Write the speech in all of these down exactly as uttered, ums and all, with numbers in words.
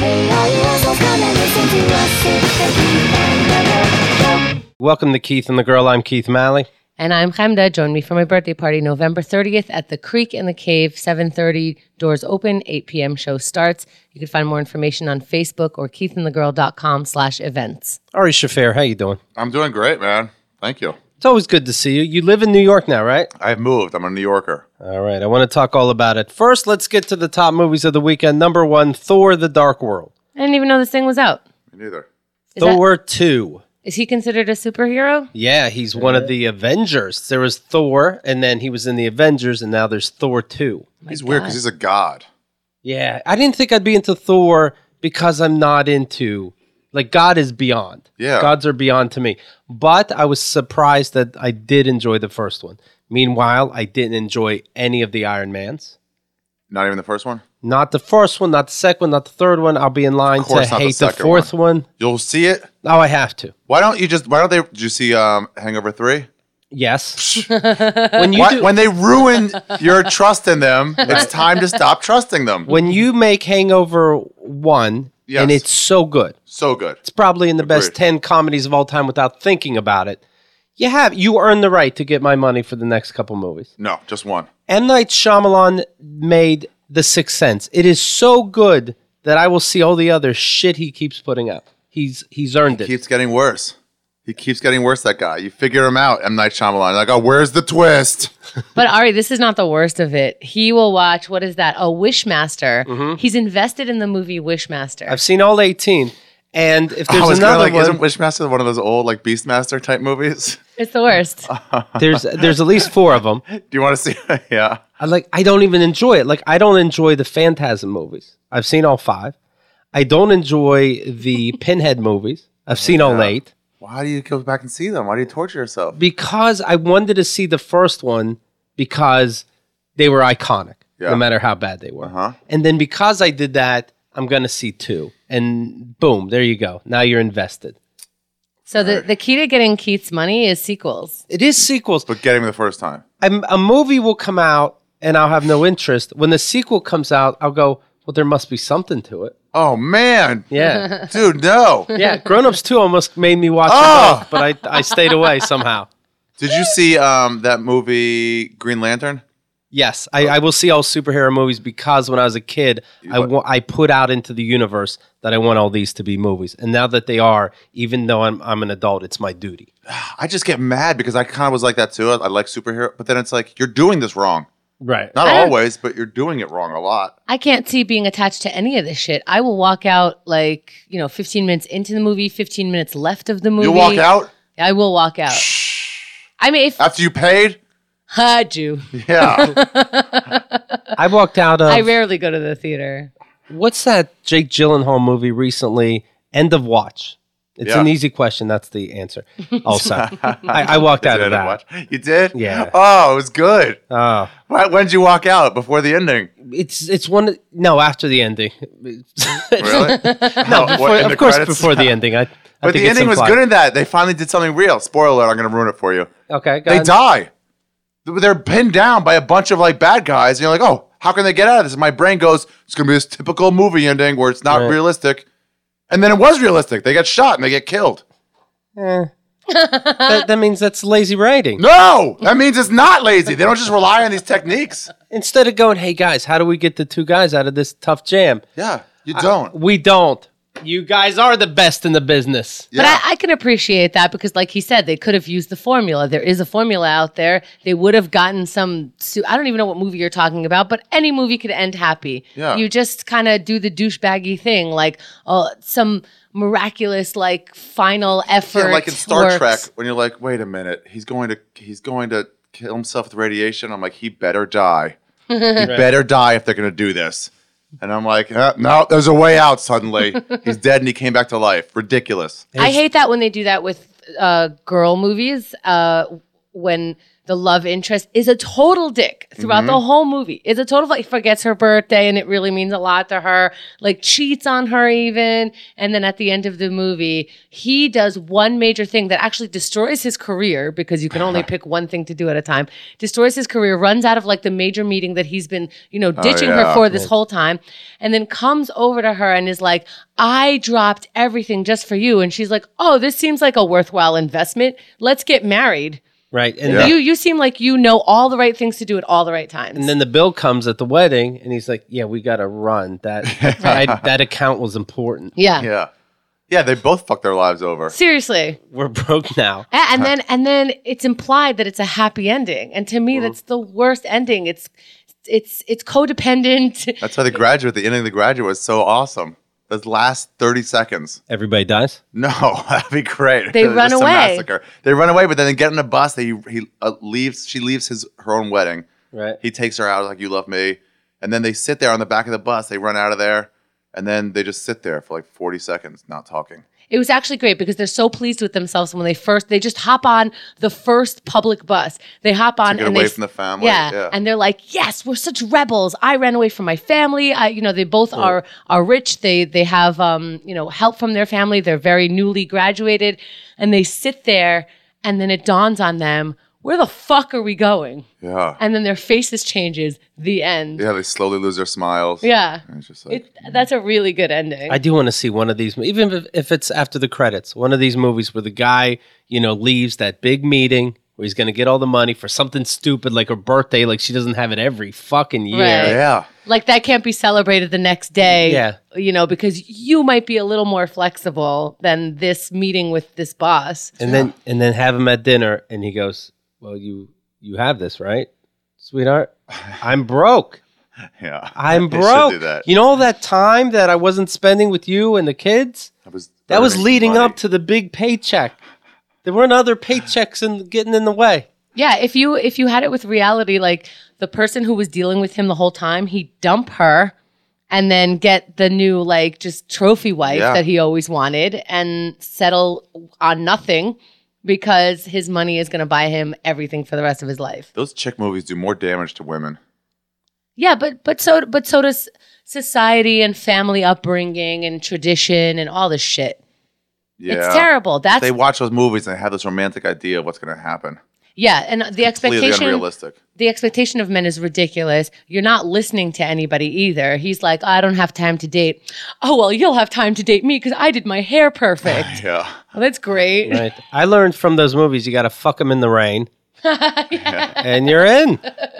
Hey, all you assholes, come and listen to us. It's the Keith and Chemda Show. Welcome to Keith and the Girl. I'm Keith Malley. And I'm Chemda. Join me for my birthday party November thirtieth at the Creek in the Cave, seven thirty, doors open, eight p.m. show starts. You can find more information on Facebook or keithandthegirl.com slash events. Ari Shafair, how you doing? I'm doing great, man. Thank you. It's always good to see you. You live in New York now, right? I've moved. I'm a New Yorker. All right. I want to talk all about it. First, let's get to the top movies of the weekend. Number one, Thor: The Dark World. I didn't even know this thing was out. Me neither. Is Thor two. Is he considered a superhero? Yeah, he's one of the Avengers. There was Thor, and then he was in the Avengers, and now there's Thor two. He's weird because he's a god. Yeah, I didn't think I'd be into Thor because I'm not into, like, God is beyond. Yeah. Gods are beyond to me. But I was surprised that I did enjoy the first one. Meanwhile, I didn't enjoy any of the Iron Mans. Not even the first one? Not the first one, not the second one, not the third one. I'll be in line Of course to not the hate the, second fourth one. You'll see it? Oh, I have to. Why don't you just, why don't they, did you see um, Hangover three? Yes. when you Why, do, when they ruin your trust in them, it's time to stop trusting them. when you make Hangover one, Yes. and it's so good, So good. it's probably in the best Agreed. ten comedies of all time without thinking about it. You have you earn the right to get my money for the next couple movies. No, just one. M. Night Shyamalan made The Sixth Sense. It is so good that I will see all the other shit he keeps putting out. He's he's earned He it. keeps getting worse. He keeps getting worse, that guy. You figure him out, M. Night Shyamalan. Like, oh, where's the twist? But Ari, this is not the worst of it. He will watch, what is that? Oh, Wishmaster. He's invested in the movie Wishmaster. I've seen all eighteen, and if I there's was kinda another like, one, isn't Wishmaster one of those old, like, Beastmaster type movies? It's the worst. there's there's at least four of them. Do you want to see? Yeah. I like. I don't even enjoy it. Like I don't enjoy the Phantasm movies. I've seen all five. I don't enjoy the Pinhead movies. I've seen all Yeah. eight Why do you go back and see them? Why do you torture yourself? because I wanted to see the first one because they were iconic, Yeah. no matter how bad they were. Uh-huh. And then because I did that, I'm gonna see two, and boom, there you go. Now you're invested. So the, the key to getting Keith's money is sequels. It is sequels. But getting them the first time. a, a movie will come out and I'll have no interest. When the sequel comes out, I'll go, well, there must be something to it. Oh, man. Yeah. Dude, no. Yeah. Grown Ups two almost made me watch Oh! it both, but I, I stayed away somehow. Did you see um, that movie Green Lantern? Yes. I, I will see all superhero movies because when I was a kid, I, What? wa- I put out into the universe that I want all these to be movies. And now that they are, even though I'm, I'm an adult, it's my duty. I just get mad because I kind of was like that too. I, I like superhero, but then it's like, you're doing this wrong. Right. Not I don't- always, but you're doing it wrong a lot. I can't see being attached to any of this shit. I will walk out like, you know, fifteen minutes into the movie, fifteen minutes left of the movie. You walk out I will walk out. I mean, if after you paid? I do. Yeah. I walked out of, I rarely go to the theater. what's that Jake Gyllenhaal movie recently? End of Watch. It's Yeah. an easy question. That's the answer. Also, I, I walked out Did of I that. watch? You did? Yeah. Oh, it was good. Oh, Why, when did you walk out? Before the ending? it's it's one. No, after the ending. Really? No, before, What, in the of course, credits? before the ending. I, I But think the it's ending was implied. good in that. They finally did something real. Spoiler alert, I'm going to ruin it for you. Okay, go They ahead. die. They're pinned down by a bunch of like bad guys. And you're like, oh, how can they get out of this? And my brain goes, it's going to be this typical movie ending where it's not Right. realistic. And then it was realistic. They get shot and they get killed. Eh. that, that means that's lazy writing. No, that means it's not lazy. They don't just rely on these techniques. Instead of going, hey guys, how do we get the two guys out of this tough jam? Yeah, you don't. We don't. You guys are the best in the business. Yeah. But I, I can appreciate that because, like he said, they could have used the formula. There is a formula out there. They would have gotten some. Su- I don't even know what movie you're talking about, but any movie could end happy. Yeah. You just kind of do the douchebaggy thing, like oh, some miraculous like final effort. Yeah, like in Star works. Trek, when you're like, wait a minute, he's going to he's going to kill himself with radiation. I'm like, he better die. He better die if they're going to do this. And I'm like, uh, no, there's a way out suddenly. He's dead and he came back to life. Ridiculous. I hate that when they do that with uh, girl movies. Uh, when the love interest, is a total dick throughout Mm-hmm. the whole movie. Is a total like forgets her birthday and it really means a lot to her. Like cheats on her even, and then at the end of the movie, he does one major thing that actually destroys his career because you can only pick one thing to do at a time. Destroys his career, runs out of like the major meeting that he's been, you know, ditching her yeah. for this whole time, and then comes over to her and is like, I dropped everything just for you. And she's like, oh, this seems like a worthwhile investment. Let's get married. Right. And, Yeah. then, You you seem like you know all the right things to do at all the right times. and then the bill comes at the wedding, and he's like, yeah, we got to run. That, that that account was important. yeah. Yeah. Yeah, they both fucked their lives over. Seriously. We're broke now. A- And then and then it's implied that it's a happy ending. And to me, that's the worst ending. It's it's it's codependent. That's why the graduate, the ending of the graduate was so awesome. Those last thirty seconds. Everybody dies. No, that'd be great. They It's run just a away. massacre. They run away, but then they get in a bus. They he uh, leaves. She leaves his her own wedding. Right. He takes her out like you love me, and then they sit there on the back of the bus. They run out of there, and then they just sit there for like forty seconds, not talking. It was actually great because they're so pleased with themselves when they first they just hop on the first public bus. They hop on get and away they from the family, Yeah, yeah. and they're like, "Yes, we're such rebels. I ran away from my family. I, you know, they both are are rich. They they have um, you know, help from their family. They're very newly graduated, and they sit there, and then it dawns on them, where the fuck are we going? Yeah, And then their faces changes. The end. yeah. They slowly lose their smiles. Yeah. And it's just like It, that's a really good ending. I do want to see one of these, even if, if it's after the credits, one of these movies where the guy, you know, leaves that big meeting where he's going to get all the money for something stupid like her birthday, like she doesn't have it every fucking year. Right. yeah. Like that can't be celebrated the next day. Yeah. You know, because you might be a little more flexible than this meeting with this boss. And then and then have him at dinner, and he goes, "Well, you you have this, right, sweetheart? I'm broke. Yeah, I'm They should broke. do that. You know all that time that I wasn't spending with you and the kids? That was That was earning leading money. up to the big paycheck. There weren't other paychecks in, getting in the way." Yeah, if you if you had it with reality, like the person who was dealing with him the whole time, he'd dump her and then get the new like just trophy wife Yeah. that he always wanted and settle on nothing because his money is going to buy him everything for the rest of his life. Those chick movies do more damage to women. Yeah, but but so but so does society and family upbringing and tradition and all this shit. Yeah, It's terrible. That's They watch those movies and they have this romantic idea of what's going to happen. yeah, and the Completely expectation unrealistic. the expectation of men is ridiculous. You're not listening to anybody either. He's like, I don't have time to date. Oh, well, you'll have time to date me because I did my hair perfect. Yeah. Well, that's great. Right. I learned from those movies you got to fuck them in the rain. And you're in.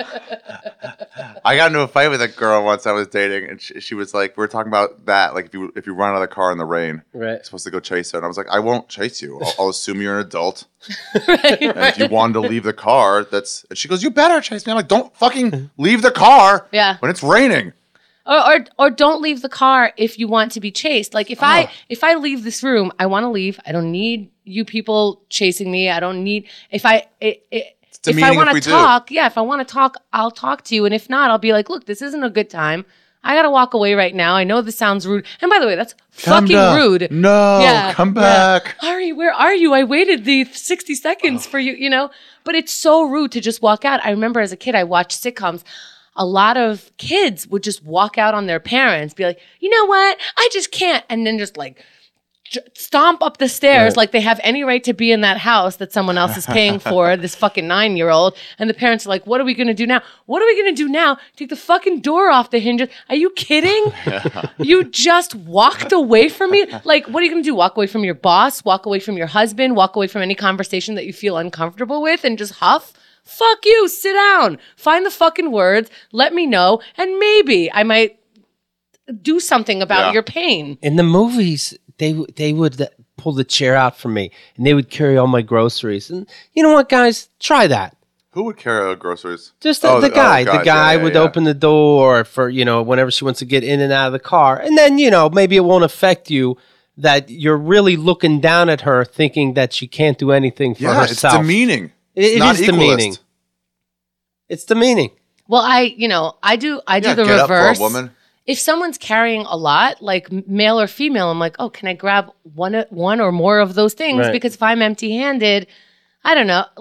I got into a fight with a girl once I was dating, and she, she was like, "We were talking about that. Like, if you if you run out of the car in the rain, Right. you're supposed to go chase her." And I was like, "I won't chase you. I'll, I'll assume you're an adult. Right, And right. if you wanted to leave the car, that's." And she goes, "You better chase me." I'm like, "Don't fucking leave the car. Yeah. When it's raining." Or, or or don't leave the car if you want to be chased. Like if I if I leave this room, I want to leave. I don't need you people chasing me. I don't need if I it, it, if I demeaning want if we to do. talk. Yeah, if I want to talk, I'll talk to you. And if not, I'll be like, look, this isn't a good time. I gotta walk away right now. I know this sounds rude. And by the way, that's Come fucking down. rude. No, Yeah, come yeah. back. Ari, where are you? I waited the sixty seconds for you, you know? But it's so rude to just walk out. I remember as a kid, I watched sitcoms. A lot of kids would just walk out on their parents, be like, you know what? I just can't. And then just like j- stomp up the stairs Right. like they have any right to be in that house that someone else is paying for, this fucking nine year old. And the parents are like, what are we going to do now? What are we going to do now? Take the fucking door off the hinges. Are you kidding? You just walked away from me. Like, what are you going to do? Walk away from your boss, walk away from your husband, walk away from any conversation that you feel uncomfortable with and just huff? Fuck you. Sit down. Find the fucking words. Let me know. And maybe I might do something about Yeah. your pain. In the movies, they w- they would pull the chair out for me, and they would carry all my groceries. And you know what, guys? Try that. Who would carry out groceries? Just the, Oh, the oh, guy. the guys. guy Yeah, yeah, would yeah. open the door for, you know, whenever she wants to get in and out of the car. And then, you know, maybe it won't affect you that you're really looking down at her thinking that she can't do anything for Yeah, it's herself. demeaning. It- It's it not is equalist. demeaning. It's demeaning. Well, I, you know, I do, I do Yeah, the get up for a reverse. woman. If someone's carrying a lot, like m- male or female, I'm like, oh, can I grab one, one or more of those things? Right. Because if I'm empty handed, I don't know, like,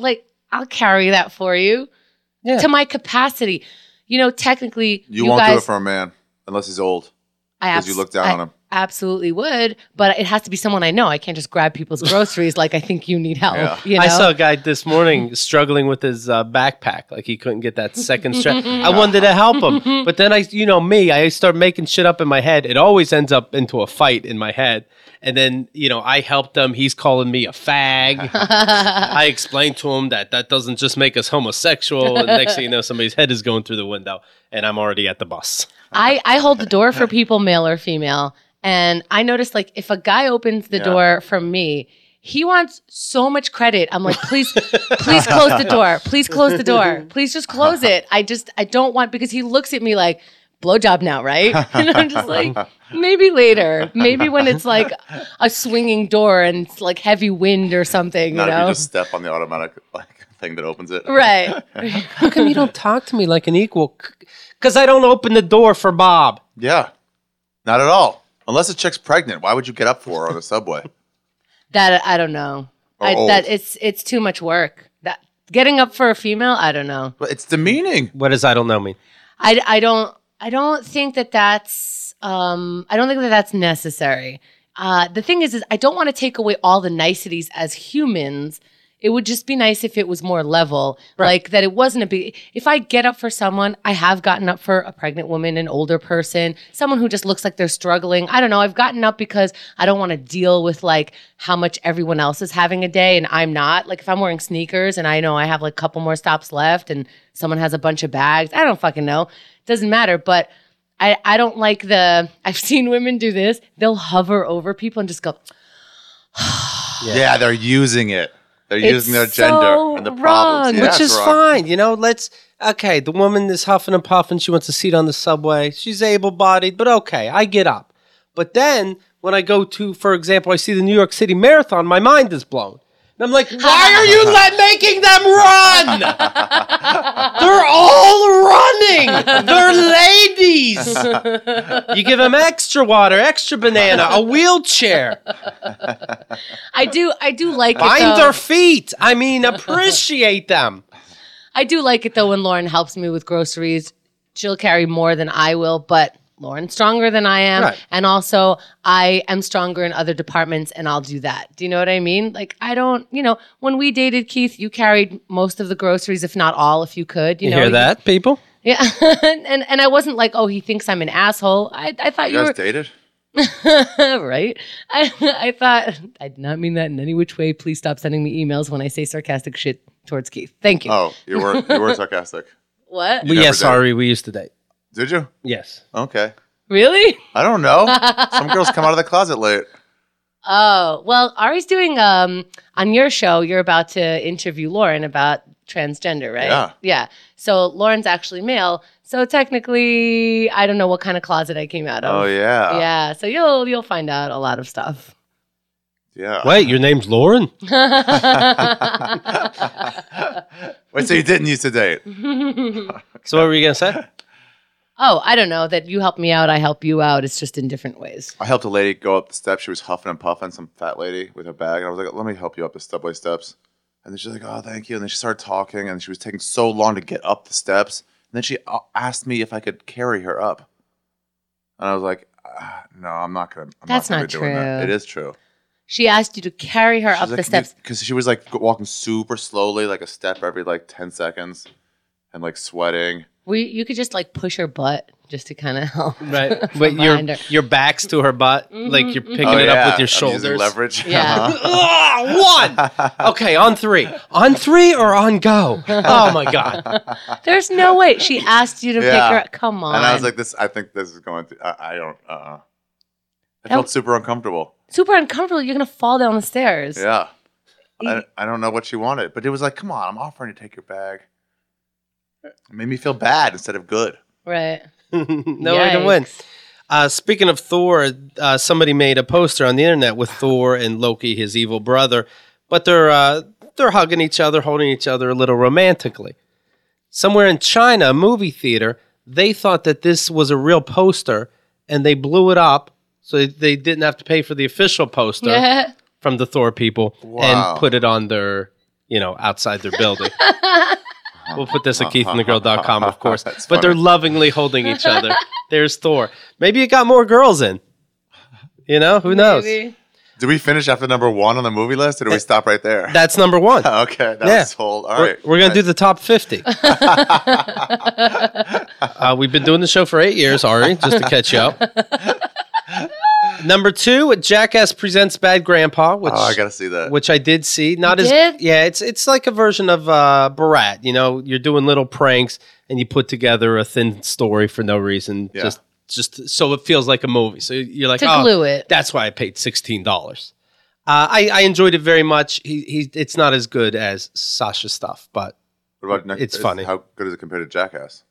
I'll carry that for you Yeah. to my capacity. You know, technically, You, you, won't guys, do it for a man unless he's old. I 'cause you abs- look down I on him. Absolutely would, but it has to be someone I know. I can't just grab people's groceries like I think you need help. Yeah. You know? I saw a guy this morning struggling with his uh, backpack, like he couldn't get that second strap. I wanted to help him, but then I, you know me, I start making shit up in my head. It always ends up into a fight in my head, and then you know I helped him. He's calling me a fag. I explained to him that that doesn't just make us homosexual. And next thing you know, somebody's head is going through the window, and I'm already at the bus. I, I hold the door for people, male or female. And I noticed, like, if a guy opens the Yeah. door for me, he wants so much credit. I'm like, please, please close the door. Please close the door. Please just close it. I just, I don't want, because he looks at me like, blowjob now, right? And I'm just like, maybe later. Maybe when it's like a swinging door and it's like heavy wind or something, Not you if know? you just step on the automatic like thing that opens it. Right. How come you don't talk to me like an equal? Because I don't open the door for Bob. Yeah. Not at all. Unless a chick's pregnant. Why would you get up for her on the subway? That, I don't know. Or I, old. that it's, it's too much work. That getting up for a female, I don't know. But it's demeaning. What does I don't know mean? I, I don't I don't think that that's um I don't think that that's necessary. Uh, the thing is, is I don't want to take away all the niceties as humans. It would just be nice if it was more level, like that it wasn't a big. If I get up for someone, I have gotten up for a pregnant woman, an older person, someone who just looks like they're struggling. I don't know. I've gotten up because I don't want to deal with like how much everyone else is having a day and I'm not. Like if I'm wearing sneakers and I know I have like a couple more stops left and someone has a bunch of bags, I don't fucking know. It doesn't matter. But I, I don't like the. I've seen women do this. They'll hover over people and just go. Yeah, they're using it. They're It's using their gender so and the problems. wrong. Yeah, Which it's is wrong. fine. You know, let's, okay, the woman is huffing and puffing. She wants a seat on the subway. She's able bodied, but okay, I get up. But then when I go to, for example, I see the New York City Marathon, my mind is blown. And I'm like, why are you let, making them run? They're all running. They're ladies. You give them extra water, extra banana, a wheelchair. I do. I do like it. Bind though. their feet. I mean, appreciate them. I do like it though when Lauren helps me with groceries. She'll carry more than I will, but Lauren's stronger than I am. Right. And also I am stronger in other departments and I'll do that. Do you know what I mean? Like I don't, you know, when we dated Keith, you carried most of the groceries, if not all, if you could. You, You know, hear that, people? Yeah. and and I wasn't like, oh, he thinks I'm an asshole. I, I thought You you, guys were dated? right. I I thought I did not mean that in any which way. Please stop sending me emails when I say sarcastic shit towards Keith. Thank you. Oh, you were you were sarcastic. What? Well, never yeah, did. sorry, we used to date. Did you? Yes. Okay. Really? I don't know. Some girls come out of the closet late. Oh, well, Ari's doing um on your show, you're about to interview Lauren about transgender, right? Yeah. Yeah. So Lauren's actually male. So technically, I don't know what kind of closet I came out of. Oh yeah. Yeah. So you'll you'll find out a lot of stuff. Yeah. Wait, your name's Lauren? Wait, so you didn't used to date? So what were you going to say? Oh, I don't know. That you help me out, I help you out. It's just in different ways. I helped a lady go up the steps. She was huffing and puffing, some fat lady with her bag. And I was like, let me help you up the subway steps. And then she's like, oh, thank you. And then she started talking, and she was taking so long to get up the steps. And then she uh, asked me if I could carry her up. And I was like, ah, no, I'm not going to. That's not, gonna not be doing that. true. It is true. She asked you to carry her She's up like, the steps. Because she was like go- walking super slowly, like a step every like ten seconds, and like sweating. We, you could just like push her butt just to kind of help. Right. But your, Behind her. your back's to her butt, like you're picking Oh, it yeah. up with your I'm using shoulders. leverage. Yeah. Ah, one. Okay, on three. On three or on go? Oh, my God. There's no way. She asked you to Yeah. pick her up. Come on. And I was like, "This, I think this is going to. I, I don't. Uh, uh I That- felt super uncomfortable. super uncomfortable. You're going to fall down the stairs. Yeah, I, I don't know what she wanted, but it was like, come on, I'm offering to take your bag. It made me feel bad instead of good. Right. No way to win. Uh, speaking of Thor, uh, somebody made a poster on the internet with Thor and Loki, his evil brother, but they're uh, they're hugging each other, holding each other a little romantically. Somewhere in China, a movie theater, they thought that this was a real poster, and they blew it up so they didn't have to pay for the official poster Yeah. from the Thor people Wow. and put it on their, you know, outside their building. We'll put this at keith and the girl dot com, of course. But they're lovingly holding each other. There's Thor. Maybe it got more girls in. You know, who knows? Maybe. Did we finish after number one on the movie list, or did we stop right there? That's number one. Okay, that Yeah. was sold. All We're, right. we're going to do the top fifty. uh, we've been doing the show for eight years, Ari, just to catch you up. Number two, Jackass Presents Bad Grandpa, which Oh, I got to see that. which I did see. Not You as did? yeah, it's it's like a version of uh, Borat. You know, you're doing little pranks and you put together a thin story for no reason, Yeah. just just so it feels like a movie. So you're like, To oh, glue it. that's why I paid sixteen dollars. Uh, I I enjoyed it very much. He he, it's not as good as Sasha's stuff, but What about next? It's is- funny. How good is it compared to Jackass?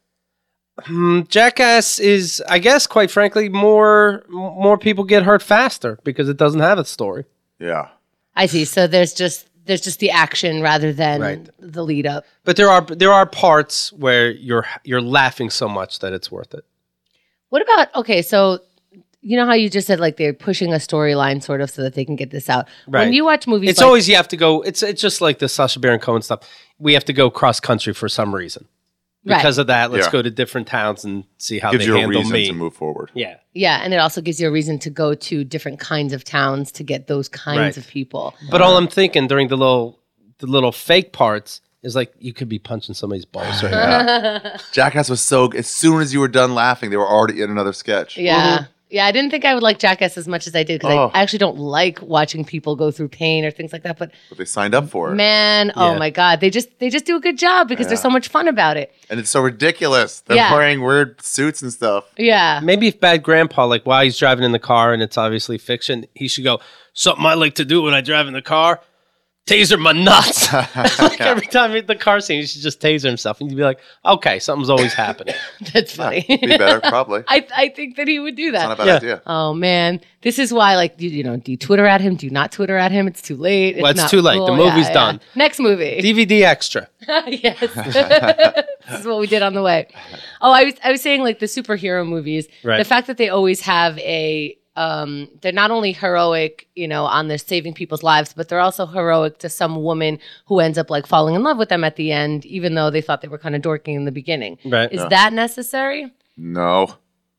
mm, Jackass is, I guess, quite frankly, more more people get hurt faster because it doesn't have a story. Yeah. I see. So there's just there's just the action rather than Right. the lead up. But there are there are parts where you're you're laughing so much that it's worth it. What about okay? So you know how you just said like they're pushing a storyline sort of so that they can get this out. When Right. you watch movies, It's like, always you have to go. It's it's just like the Sacha Baron Cohen stuff. We have to go cross country for some reason. Because Right. of that, let's Yeah. go to different towns and see how Gives they you a handle reason me. to move forward. Yeah, yeah, and it also gives you a reason to go to different kinds of towns to get those kinds Right. of people. but all I'm thinking during the little the little fake parts is like you could be punching somebody's balls right now. Jackass was so. As soon as you were done laughing, they were already in another sketch. Yeah. Yeah, I didn't think I would like Jackass as much as I did because Oh. I actually don't like watching people go through pain or things like that. But But they signed up for it, man, oh Yeah. my god, they just they just do a good job because there's so much fun about it. and it's so ridiculous. They're Yeah. wearing weird suits and stuff. Yeah, Maybe if Bad Grandpa, like while he's driving in the car and it's obviously fiction, he should go, something I like to do when I drive in the car, taser my nuts. Like every time in the car scene, he should just taser himself. And you'd be like, okay, something's always happening. that's funny. Be better, probably. I I think that he would do Not a that. bad Yeah. idea. Oh man, this is why like you, you know do you Twitter at him? Do you not Twitter at him? It's too late. Well, it's not too late. The cool. movie's Yeah, done. yeah. Next movie. D V D extra. Yes. This is what we did on the way. Oh, I was I was saying like the superhero movies, Right. the fact that they always have a um they're not only heroic, you know, on their saving people's lives, but they're also heroic to some woman who ends up like falling in love with them at the end, even though they thought they were kind of dorky in the beginning. Right. Is Yeah. that necessary? No.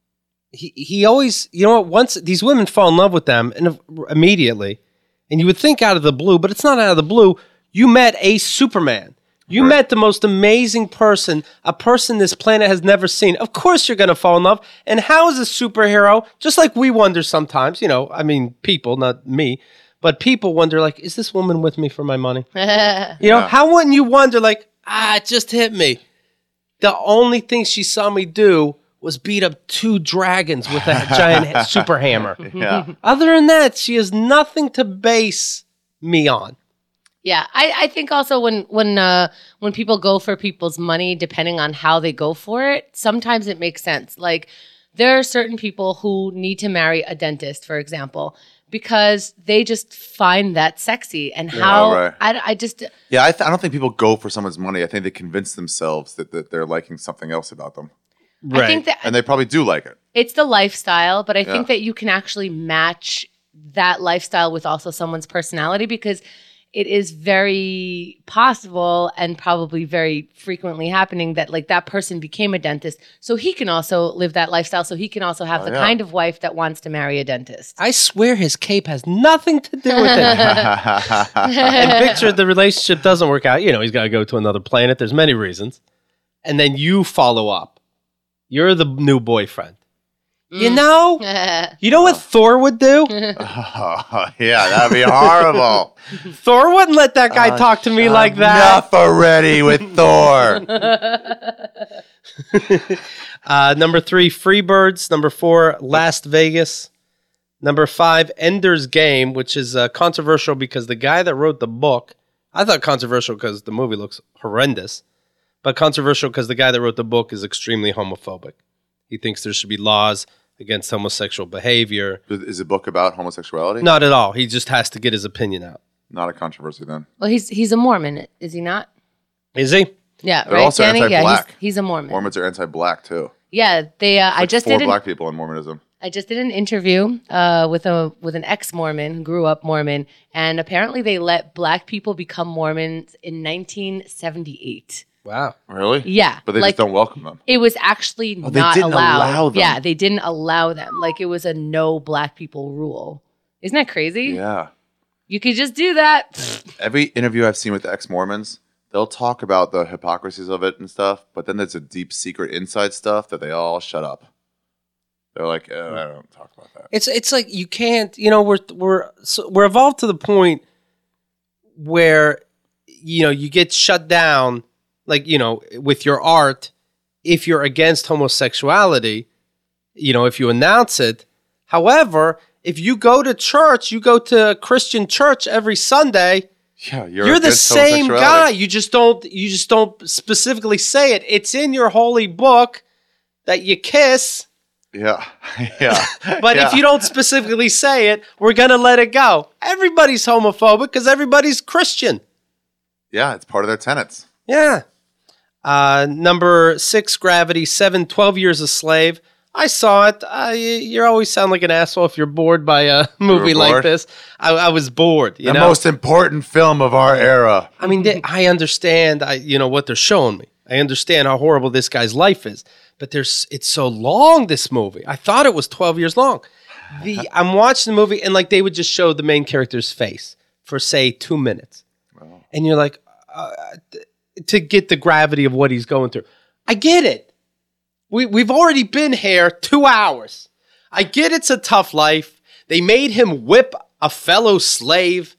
he he always, you know what, once these women fall in love with them and immediately, and you would think out of the blue, but it's not out of the blue. You met a Superman. You Right. met the most amazing person, a person this planet has never seen. Of course you're going to fall in love. And how is a superhero, just like we wonder sometimes, you know, I mean, people, not me, but people wonder, like, is this woman with me for my money? You know, Yeah. how wouldn't you wonder, like, ah, it just hit me. The only thing she saw me do was beat up two dragons with a giant super hammer. Yeah. Other than that, she has nothing to base me on. Yeah, I, I think also when when uh, when people go for people's money, depending on how they go for it, sometimes it makes sense. Like there are certain people who need to marry a dentist, for example, because they just find that sexy. And how right. I, I just Yeah, I, th- I don't think people go for someone's money. I think they convince themselves that, that they're liking something else about them. I think that And they probably do like it. it's the lifestyle, but I think Yeah. that you can actually match that lifestyle with also someone's personality because it is very possible and probably very frequently happening that like that person became a dentist so he can also live that lifestyle so he can also have Oh, the yeah. kind of wife that wants to marry a dentist. I swear his cape has nothing to do with it. And picture the relationship doesn't work out. You know, he's got to go to another planet. There's many reasons. And then you follow up. You're the new boyfriend. You know? You know what Thor would do? Oh, yeah, that'd be horrible. Thor wouldn't let that guy talk to me like that. Enough already with Thor. Uh, number three, Freebirds. Number four, Las Vegas. Number five, Ender's Game, which is uh, controversial because the guy that wrote the book, I thought controversial because the movie looks horrendous, but controversial because the guy that wrote the book is extremely homophobic. He thinks there should be laws against homosexual behavior. Is the book about homosexuality? Not at all. He just has to get his opinion out. Not a controversy then. Well, he's he's a Mormon, is he not? Is he? Yeah, They're right, also Danny? Yeah, he's, anti-black. he's a Mormon. Mormons are anti-black too. Yeah, they. Uh, I Like just four did. An, black people in Mormonism. I just did an interview uh, with a with an ex-Mormon who grew up Mormon, and apparently they let black people become Mormons in nineteen seventy-eight. Wow. Really? Yeah. But they like, just don't welcome them. It was actually Oh, they not didn't allowed. allow them. Yeah, they didn't allow them. Like it was a no black people rule. Isn't that crazy? Yeah. You could just do that. Every interview I've seen with ex-Mormons, they'll talk about the hypocrisies of it and stuff, but then there's a deep secret inside stuff that they all shut up. They're like, oh, I don't talk about that. It's it's like you can't, you know, we're we're so we're evolved to the point where you know you get shut down, like you know, with your art if you're against homosexuality, you know, if you announce it. However, if you go to church, you go to a Christian church every Sunday. Yeah, you're, You're the against same guy. homosexuality. You just don't. You just don't specifically say it. It's in your holy book that you kiss. Yeah, yeah. But yeah. if you don't specifically say it, we're gonna let it go. Everybody's homophobic because everybody's Christian. Yeah, it's part of their tenets. Yeah. Uh, number six, Gravity. Seven, twelve Years a Slave. I saw it. Uh, you, you always sound like an asshole if you're bored by a movie like bored? this. I, I was bored. You The know? most important film of our era. I mean, they, I understand. I you know what they're showing me. I understand how horrible this guy's life is. But there's it's so long, this movie. I thought it was twelve years long. The I'm watching the movie and like they would just show the main character's face for say two minutes, Wow. and you're like, uh, th- to get the gravity of what he's going through. I get it. We we've already been here two hours. I get it's a tough life. They made him whip a fellow slave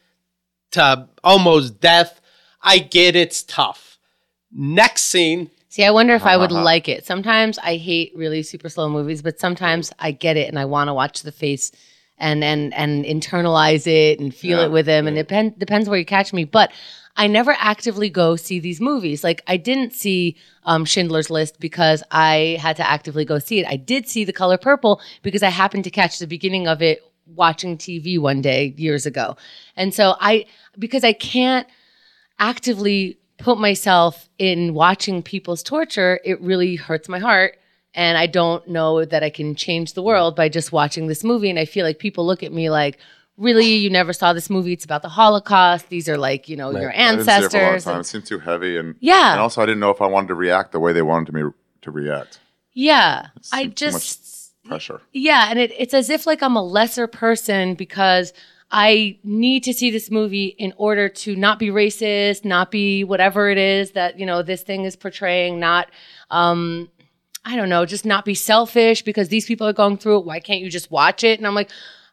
to almost death. I get it's tough. Next scene. See, I wonder if I would like it. Sometimes I hate really super slow movies, but sometimes I get it and I want to watch the face and and and internalize it and feel Yeah, it with him. And it depend, depends where you catch me. But I never actively go see these movies. Like I didn't see um, Schindler's List because I had to actively go see it. I did see The Color Purple because I happened to catch the beginning of it watching T V one day years ago. And so I, because I can't actively put myself in watching people's torture, it really hurts my heart. And I don't know that I can change the world by just watching this movie. And I feel like people look at me like, really, you never saw this movie? It's about the Holocaust. These are like, you know, your I didn't see it for a long ancestors. time. And- It seemed too heavy, and Yeah. and also I didn't know if I wanted to react the way they wanted me to react. yeah. I seemed too much just, Pressure. yeah. And it, it's as if like I'm a lesser person because I need to see this movie in order to not be racist, not be whatever it is that, you know, this thing is portraying, not, um, I don't know, just not be selfish because these people are going through it. Why can't you just watch it? And I'm like,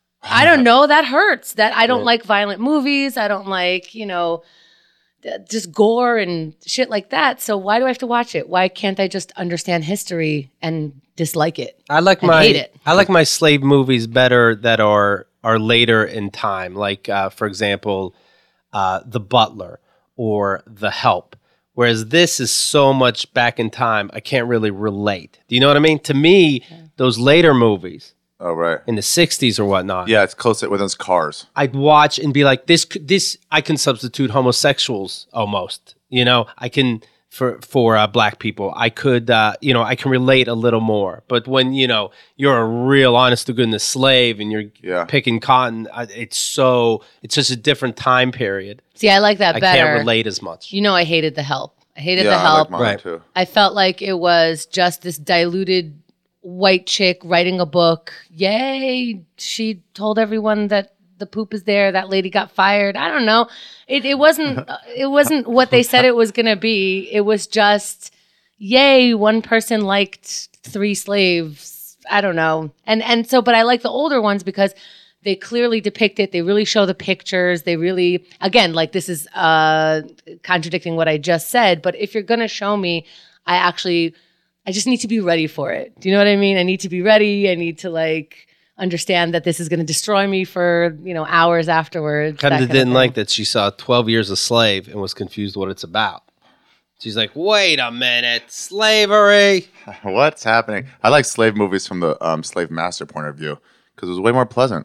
I don't know. That hurts. That I don't like violent movies. I don't like, you know, th- just gore and shit like that. So why do I have to watch it? Why can't I just understand history and dislike it? I like And my hate it. I like my slave movies better that are are later in time. Like uh, for example, uh, The Butler or The Help. Whereas this is so much back in time, I can't really relate. Do you know what I mean? To me, those later movies Oh right. in the sixties or whatnot, Yeah, it's close to within its cars. I'd watch and be like, this, could- this, I can substitute homosexuals almost. You know, I can for for uh, black people. I could, uh, you know, I can relate a little more. But when you know you're a real honest to goodness slave and you're Yeah. picking cotton, I- it's so it's just a different time period. See, I like that I better. can't relate as much. You know, I hated The Help. I hated yeah, The I Help. like mine Right. too. I felt like it was just this diluted white chick writing a book. Yay, she told everyone that the poop is there. That lady got fired. I don't know. It it wasn't uh, it wasn't what they said it was going to be. It was just yay, one person liked three slaves. I don't know. And and so but I like the older ones because they clearly depict it. They really show the pictures. They really, again, like this is uh, contradicting what I just said. But if you're going to show me, I actually, I just need to be ready for it. Do you know what I mean? I need to be ready. I need to like understand that this is going to destroy me for, you know, hours afterwards. Kind that of kind didn't thing. like that she saw twelve Years a Slave and was confused what it's about. She's like, wait a minute, slavery. What's happening? I like slave movies from the um, slave master point of view because it was way more pleasant.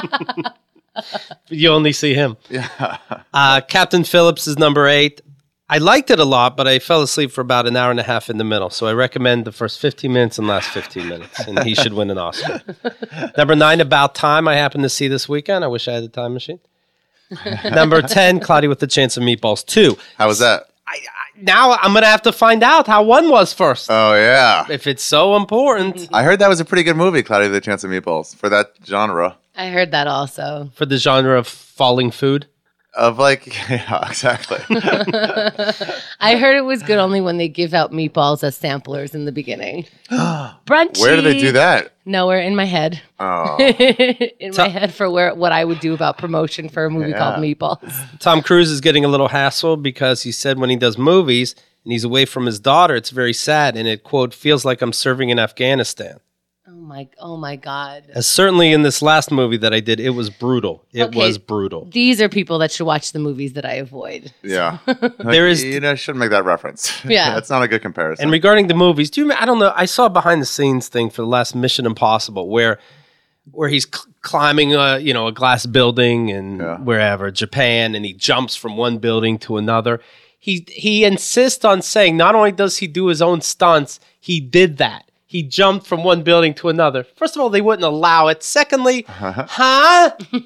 You only see him. Yeah. Uh, Captain Phillips is number eight. I liked it a lot, but I fell asleep for about an hour and a half in the middle. So I recommend the first fifteen minutes and last fifteen minutes, and he should win an Oscar. Number nine, About Time, I happened to see this weekend. I wish I had a time machine. Number ten, Cloudy with the Chance of Meatballs two. How was that? I, I, now I'm going to have to find out how one was first. Oh, yeah. If it's so important. I heard that was a pretty good movie, Cloudy with a Chance of Meatballs, for that genre. I heard that also. For the genre of falling food. Of like, yeah, exactly. I heard it was good only when they give out meatballs as samplers in the beginning. Brunchy. Where do they do that? Nowhere in my head. Oh. in So- my head for where what I would do about promotion for a movie Yeah. called Meatballs. Tom Cruise is getting a little hassled because he said when he does movies and he's away from his daughter, it's very sad. And it, quote, feels like I'm serving in Afghanistan. Oh my oh my God. As certainly in this last movie that I did, it was brutal. It Okay. was brutal. These are people that should watch the movies that I avoid. Yeah. Like, There is- You know, shouldn't make that reference. Yeah. That's not a good comparison. And regarding the movies, do you? I don't know. I saw a behind the scenes thing for the last Mission Impossible where, where he's cl- climbing a you know a glass building and Yeah. wherever Japan, and he jumps from one building to another. He he insists on saying not only does he do his own stunts, he did that. He jumped from one building to another. First of all, they wouldn't allow it. Secondly, huh?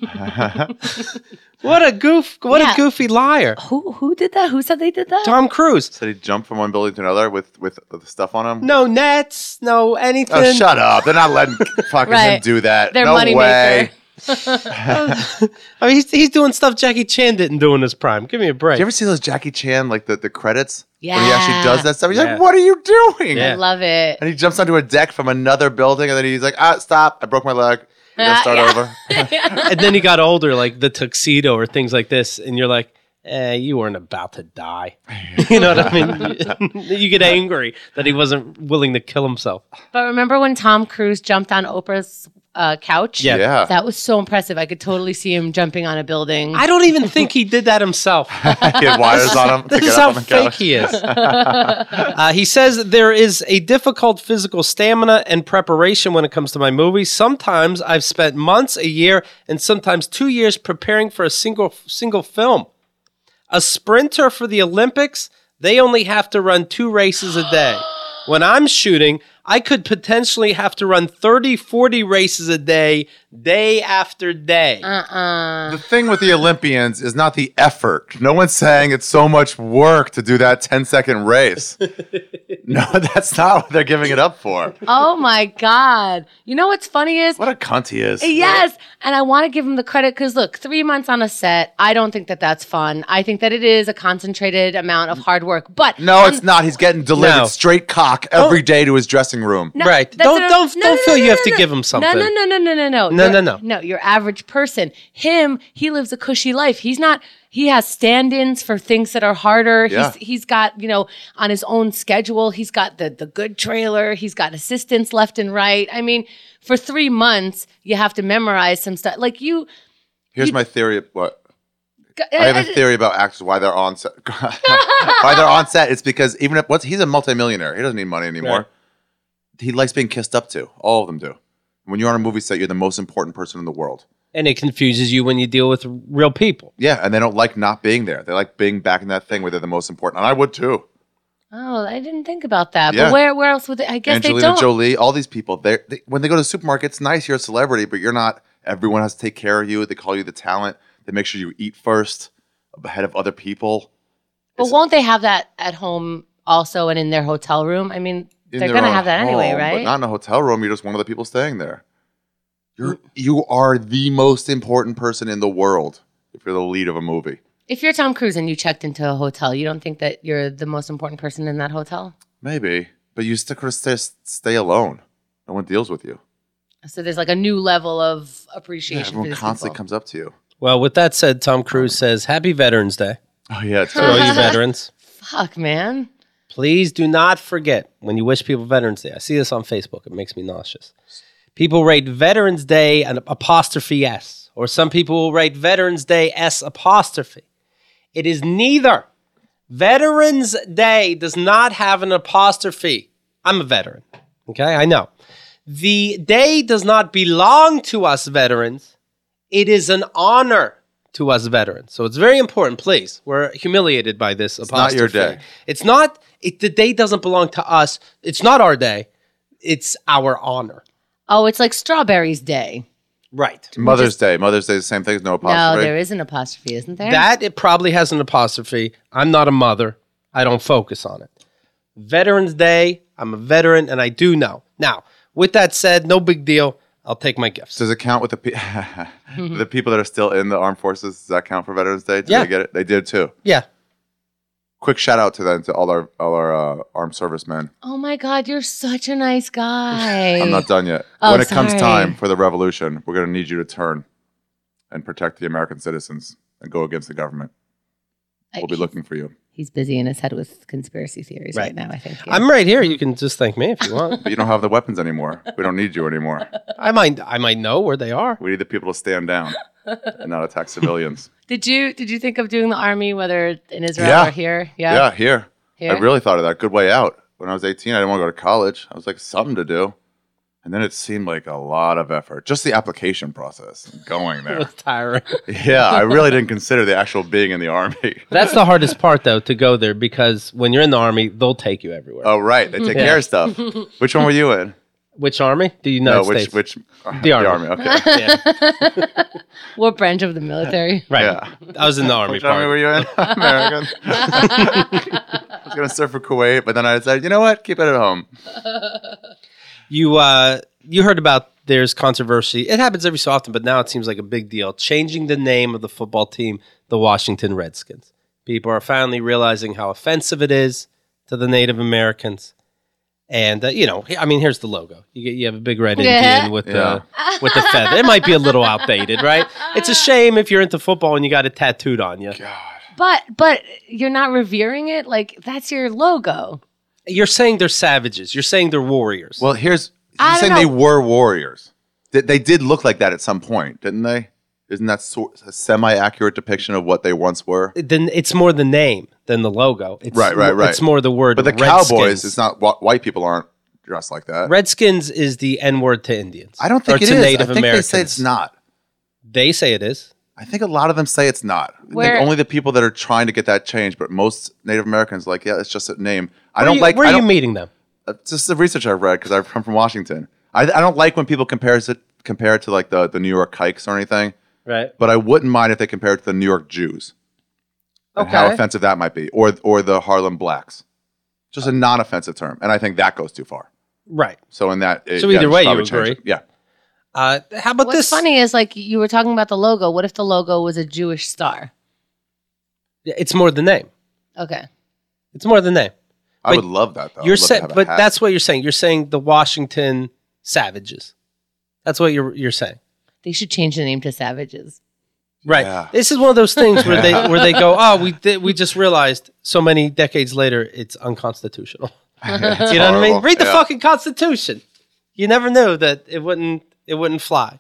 What a goof! What Yeah. a goofy liar! Who who did that? Who said they did that? Tom Cruise. Said he jumped from one building to another with, with the stuff on him? No nets, no anything. Oh, shut up. They're not letting fucking him Right. do that. Their no money way. maker. I mean, he's, he's doing stuff Jackie Chan didn't do in his prime. Give me a break. Do you ever see those Jackie Chan, like the, the credits? When he Yeah. actually does that stuff. He's Yeah. like, what are you doing? Yeah. I love it. And he jumps onto a deck from another building, and then he's like, ah, stop. I broke my leg. We gotta Ah, start yeah. over. And then he got older, like the tuxedo or things like this, and you're like, eh, you weren't about to die. You know what I mean? You get angry that he wasn't willing to kill himself. But remember when Tom Cruise jumped on Oprah's uh, couch? Yeah. Yeah. That was so impressive. I could totally see him jumping on a building. I don't even think he did that himself. He had wires on him to This get is up how on the fake couch. he is. uh, he says there is a difficult physical stamina and preparation when it comes to my movies. Sometimes I've spent months, a year, and sometimes two years preparing for a single single film. A sprinter for the Olympics, they only have to run two races a day. When I'm shooting, I could potentially have to run thirty, forty races a day, day after day. Uh-uh. The thing with the Olympians is not the effort. No one's saying it's so much work to do that ten second race. No, that's not what they're giving it up for. Oh my God. You know what's funny is? What a cunt he is. Yes. And I want to give him the credit because look, three months on a set, I don't think that that's fun. I think that it is a concentrated amount of hard work. But No, it's not. He's getting delivered No. straight cock every day to his dressing room. No, Right. that's Don't- what I'm- don't- don't feel you have to no. give him something. No, no, no, no, no, no, no. No, You're- no, no. No, your average person. Him, he lives a cushy life. He's not. He has stand-ins for things that are harder. Yeah. He's he's got you know on his own schedule. He's got the the good trailer. He's got assistants left and right. I mean, for three months, you have to memorize some stuff. Like you. Here's You- my theory. Of what? I have a theory about actors why they're on set. Why they're on set? It's because even if what's he's a multimillionaire, he doesn't need money anymore. Right. He likes being kissed up to. All of them do. When you're on a movie set, you're the most important person in the world. And it confuses you when you deal with real people. Yeah, and they don't like not being there. They like being back in that thing where they're the most important. And I would too. Oh, I didn't think about that. Yeah. But where where else would they? I guess they Angelina don't. Jolie, all these people. They when they go to the supermarket, it's nice. You're a celebrity, but you're not. Everyone has to take care of you. They call you the talent. They make sure you eat first ahead of other people. But won't they have that at home also and in their hotel room? I mean, In they're their going to own have that anyway, home, right? But not in a hotel room. You're just one of the people staying there. You're you are the most important person in the world if you're the lead of a movie. If you're Tom Cruise and you checked into a hotel, you don't think that you're the most important person in that hotel? Maybe, but you still could stay, stay alone. No one deals with you. So there's like a new level of Yeah, appreciation for everyone these constantly people. comes up to you. Well, with that said, Tom Cruise says, Happy Veterans Day Oh yeah, it's to all you veterans. Fuck, man. Please do not forget when you wish people Veterans Day. I see this on Facebook. It makes me nauseous. People rate Veterans Day an apostrophe S, or some people will write Veterans Day S apostrophe. It is neither. Veterans Day does not have an apostrophe. I'm a veteran. Okay, I know. The day does not belong to us veterans. It is an honor to us veterans. So it's very important, please. We're humiliated by this It's not your apostrophe. day. It's not, it, the day doesn't belong to us. It's not our day. It's our honor. Oh, it's like Strawberries Day. Right. Mother's Day. Mother's Day is the same thing. No apostrophe. No, there is an apostrophe, isn't there? That, it probably has an apostrophe. I'm not a mother. I don't focus on it. Veterans Day, I'm a veteran, and I do know. Now, with that said, no big deal. I'll take my gifts. Does it count with the pe- the people that are still in the armed forces? Does that count for Veterans Day? Did Yeah. they get it? They did too. Yeah. Quick shout out to them, to all our all our uh, armed servicemen. Oh my God, you're such a nice guy. I'm not done yet. Oh, when it comes sorry. time for the revolution, we're going to need you to turn and protect the American citizens and go against the government. We'll be looking for you. He's busy in his head with conspiracy theories right, Right. now, I think. yeah. I'm right here. You can just thank me if you want. But you don't have the weapons anymore. We don't need you anymore. I might I might know where they are. We need the people to stand down and not attack civilians. Did you did you think of doing the army, whether in Israel Yeah. or here? Yeah, Yeah. here. Here? I really thought of that. Good way out. When I was eighteen, I didn't want to go to college. I was like, something to do. And then it seemed like a lot of effort. Just the application process, going It there. was tiring. Yeah, I really didn't consider the actual being in the army. That's the hardest part, though, to go there because when you're in the army, they'll take you everywhere. Oh, right. They take Yeah. care of stuff. Which one were you in? Which army? The United No, which, States. which? The Army. Okay. Yeah. What branch of the military? Right. Yeah. I was in the army Which army part. were you in? American. I was going to serve for Kuwait, but then I decided, you know what? Keep it at home. You uh, you heard about there's controversy. It happens every so often, but now it seems like a big deal. Changing the name of the football team, the Washington Redskins. People are finally realizing how offensive it is to the Native Americans. And uh, you know, I mean, here's the logo. You get, you have a big red Yeah. Indian with Yeah. the with the feather. It might be a little outdated, right? It's a shame if you're into football and you got it tattooed on you. But but you're not revering it? Like that's your logo. You're saying they're savages. You're saying they're warriors. Well, here's I he's don't saying they know. were warriors. They, they did look like that at some point, didn't they? Isn't that sort a semi-accurate depiction of what they once were? then it's more the name than the logo. It's Right, right, right. It's more the word. But the Redskins. Cowboys, it's not wh- white people aren't dressed like that. Redskins is the N word to Indians. I don't think or it to is. Native I think Americans. they say it's not. They say it is. I think a lot of them say it's not. I Where- think only the people that are trying to get that changed, but most Native Americans are like, yeah, it's just a name. I Where don't you, like. Where I are you don't, meeting them? uh, just the research I've read because I come from Washington. I, I don't like when people compare it compare it to like the, the New York Kikes or anything, Right. but I wouldn't mind if they compare it to the New York Jews. And how Okay. offensive that might be, or or the Harlem Blacks. Just a non-offensive term, and I think that goes too far. Right. So in that, it, So yeah, either just way, you probably change agree. it. Yeah. Uh, how about What's this? funny is like you were talking about the logo. What if the logo was a Jewish star? It's more the name. Okay. It's more the name. I But would love that though. You're I'd love to saying, have a but hat. that's what you're saying. You're saying the Washington Savages. That's what you're you're saying. They should change the name to Savages. Right. Yeah. This is one of those things where they where they go, oh, we did, we just realized so many decades later it's unconstitutional. It's You know what I mean? horrible. Read the Yeah. fucking Constitution. You never knew that it wouldn't it wouldn't fly.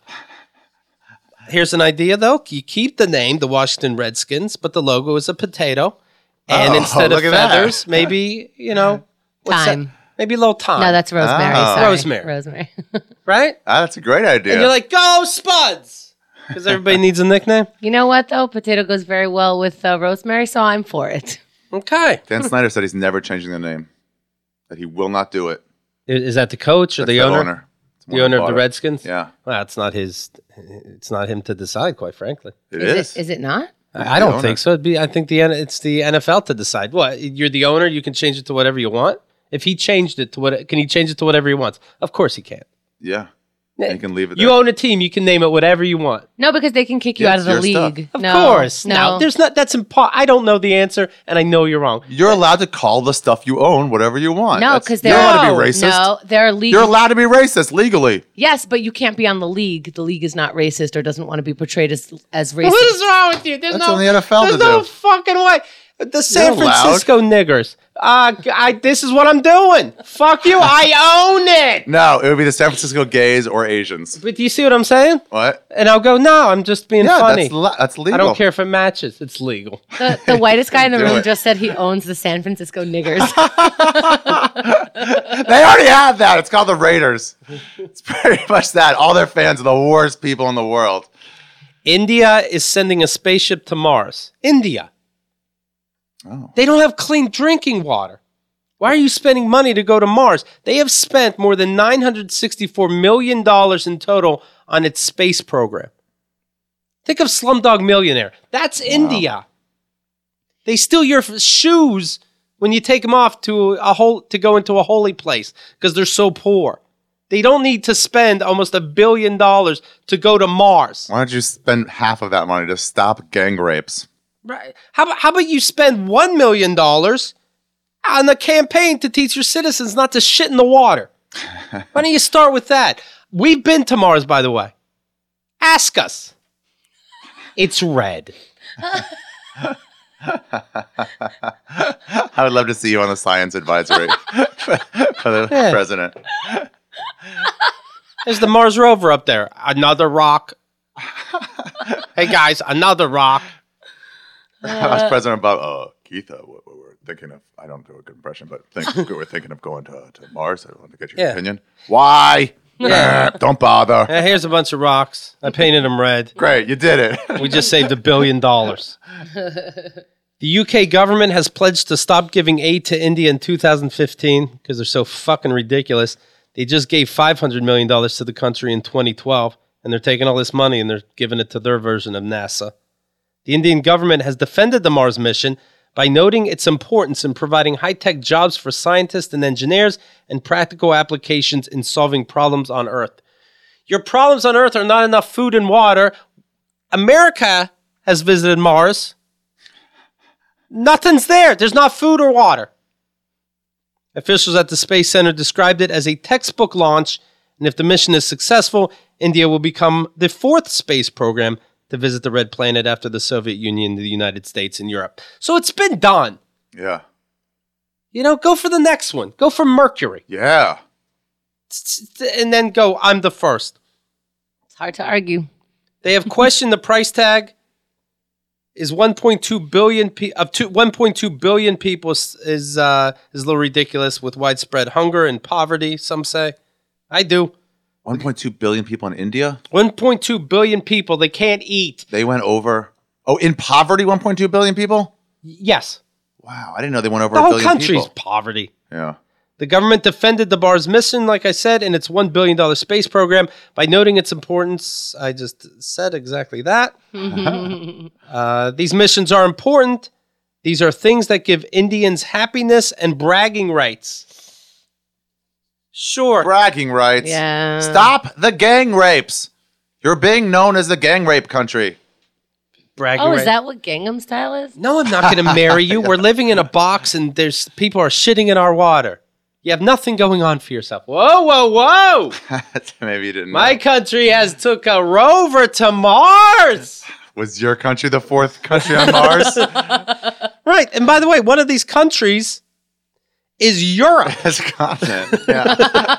Here's an idea though. You keep the name, the Washington Redskins, but the logo is a potato. And Oh, instead of look at that. feathers, maybe, you know, what's that? Thyme. Maybe a little time. No, that's rosemary. Oh. Sorry. Rosemary. Rosemary. right? Ah, that's a great idea. And you're like, go Spuds! Because everybody needs a nickname. You know what though? Potato goes very well with uh, rosemary, so I'm for it. Okay. Dan Snyder said he's never changing the name. That he will not do it. Is is that the coach or That's the the owner? It's The one who owner of bought the it. Redskins? Yeah, Well, it's not his. It's not him to decide, quite frankly. it Is is. it? Is it not? I I the don't owner. think so. It'd be. I think the N- it's the N F L to decide. What? You're the owner. You can change it to whatever you want. If he changed it to what, can he change it to whatever he wants? Of course he can. Yeah, and you can leave it. You there. own a team. You can name it whatever you want. No, because they can kick you Yeah, out of it's the your league. stuff. Of no, course. No. Now, there's not. That's impo- I don't know the answer, and I know you're wrong. You're allowed to call the stuff you own whatever you want. No, That's- because you're they're allowed to No. be racist. No, they're league. You're allowed to be racist legally. Yes, but you can't be on the league. The league is not racist or doesn't want to be portrayed as as racist. What is wrong with you? There's That's no. on the N F L there's to no do. fucking way. The San You're allowed. Francisco niggers. Uh, I. This is what I'm doing. Fuck you. I own it. No, it would be the San Francisco gays or Asians. But do you see what I'm saying? What? And I'll go, no, I'm just being Yeah, funny. that's le- that's legal. I don't care if it matches. It's legal. The, the whitest guy in the Do room it. just said he owns the San Francisco niggers. They already have that. It's called the Raiders. It's pretty much that. All their fans are the worst people in the world. India is sending a spaceship to Mars. India. Oh. They don't have clean drinking water. Why are you spending money to go to Mars? They have spent more than nine hundred sixty-four million dollars in total on its space program. Think of Slumdog Millionaire. That's wow. India. They steal your f- shoes when you take them off to a whole to go into a holy place because they're so poor. They don't need to spend almost a billion dollars to go to Mars. Why don't you spend half of that money to stop gang rapes? Right. How about, how about you spend one million dollars on a campaign to teach your citizens not to shit in the water? Why don't you start with that? We've been to Mars, by the way. Ask us. It's red. I would love to see you on the science advisory for the Yeah. president. There's the Mars rover up there. Another rock. Hey, guys, another rock. I was president about, uh, Keith, uh, we we're thinking of, I don't do a good impression, but think, we were thinking of going to, to Mars. I wanted to get your Yeah. opinion. Why? Yeah. Don't bother. Yeah, here's a bunch of rocks. I painted them red. Great, you did it. We just saved a billion dollars. The U K government has pledged to stop giving aid to India in two thousand fifteen because they're so fucking ridiculous. They just gave five hundred million dollars to the country in twenty twelve, and they're taking all this money and they're giving it to their version of NASA. The Indian government has defended the Mars mission by noting its importance in providing high-tech jobs for scientists and engineers and practical applications in solving problems on Earth. Your problems on Earth are not enough food and water. America has visited Mars. Nothing's there. There's not food or water. Officials at the Space Center described it as a textbook launch, and if the mission is successful, India will become the fourth space program to visit the Red Planet after the Soviet Union, the United States, and Europe. So it's been done. Yeah. You know, go for the next one. Go for Mercury. Yeah. And then go, I'm the first. It's hard to argue. They have questioned the price tag. Is one point two billion pe- of two, one point two billion people is is, uh, is a little ridiculous with widespread hunger and poverty, some say. I do. one point two billion people in India? one point two billion people, they can't eat. They went over. Oh, in poverty, one point two billion people? Y- Yes. Wow, I didn't know they went over The a whole billion country's people. poverty. Yeah. The government defended the Mars mission, like I said, in its one billion dollars space program by noting its importance. I just said exactly that. uh, these missions are important. These are things that give Indians happiness and bragging rights. Sure. Bragging rights. Yeah. Stop the gang rapes. You're being known as the gang rape country. bragging Oh, rights. is that what Gangnam Style is? No, I'm not going to marry you. We're living in a box and there's people are shitting in our water. You have nothing going on for yourself. Whoa, whoa, whoa. Maybe you didn't My know. country has took a rover to Mars. Was your country the fourth country on Mars? Right. And by the way, one of these countries is Europe. As a continent. Yeah.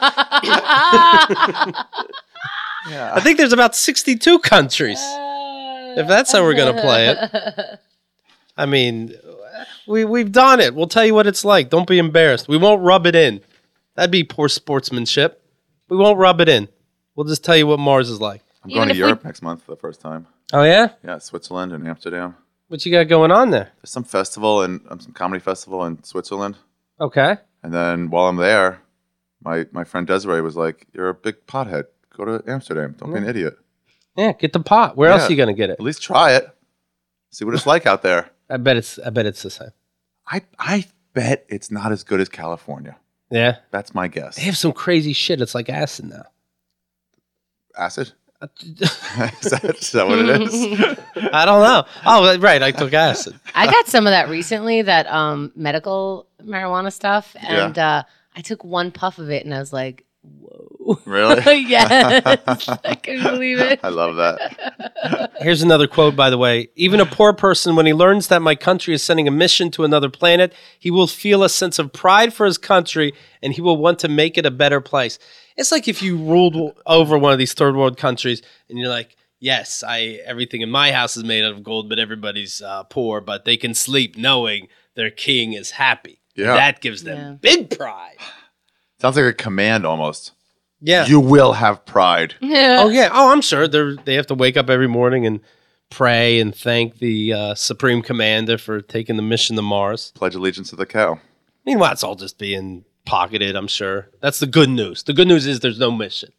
I think there's about sixty-two countries. If that's how we're going to play it. I mean, we, we've done it. We'll tell you what it's like. Don't be embarrassed. We won't rub it in. That'd be poor sportsmanship. We won't rub it in. We'll just tell you what Mars is like. I'm Even going to if we- Europe next month for the first time. Oh, yeah? Yeah, Switzerland and Amsterdam. What you got going on there? There's some festival and um, some comedy festival in Switzerland. Okay. And then while I'm there, my, my friend Desiree was like, "You're a big pothead. Go to Amsterdam. Don't be an idiot. Yeah, get the pot. Where else Yeah. are you going to get it? At least try it. See what it's like out there." I bet it's I bet it's the same. I I bet it's not as good as California. Yeah. That's my guess. They have some crazy shit. It's like acid now. Acid? is, that, is that what it is? I don't know. Oh, right. I took acid. I got some of that recently, that um, medical marijuana stuff. And uh, I took one puff of it and I was like, whoa. Really? Yes. I couldn't believe it. I love that. Here's another quote, by the way. Even a poor person, when he learns that my country is sending a mission to another planet, he will feel a sense of pride for his country and he will want to make it a better place. It's like if you ruled over one of these third world countries and you're like, yes, I everything in my house is made out of gold, but everybody's uh, poor, but they can sleep knowing their king is happy. Yeah. That gives them Yeah. big pride. Sounds like a command almost. Yeah. You will have pride. Yeah. Oh yeah. Oh, I'm sure they they have to wake up every morning and pray and thank the uh, Supreme Commander for taking the mission to Mars. Pledge allegiance to the cow. Meanwhile, it's all just being pocketed, I'm sure. That's the good news. The good news is there's no mission.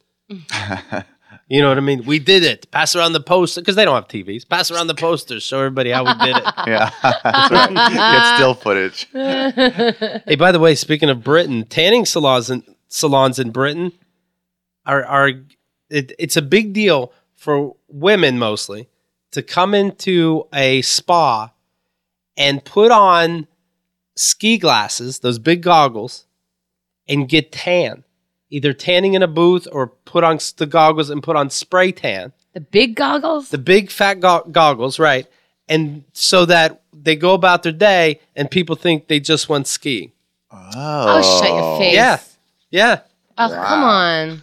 You know what I mean? We did it. Pass around the poster, because they don't have T Vs. Pass around the posters. Show everybody how we did it. Yeah. That's right. Get still footage. Hey, by the way, speaking of Britain, tanning salons in, salons in Britain are, are it, it's a big deal for women mostly to come into a spa and put on ski glasses, those big goggles, and get tan. Either tanning in a booth or put on the goggles and put on spray tan. The big goggles? The big fat go- goggles, right. And so that they go about their day and people think they just went skiing. Oh. Oh, shut your face. Yeah. Yeah. Oh, Wow. come on.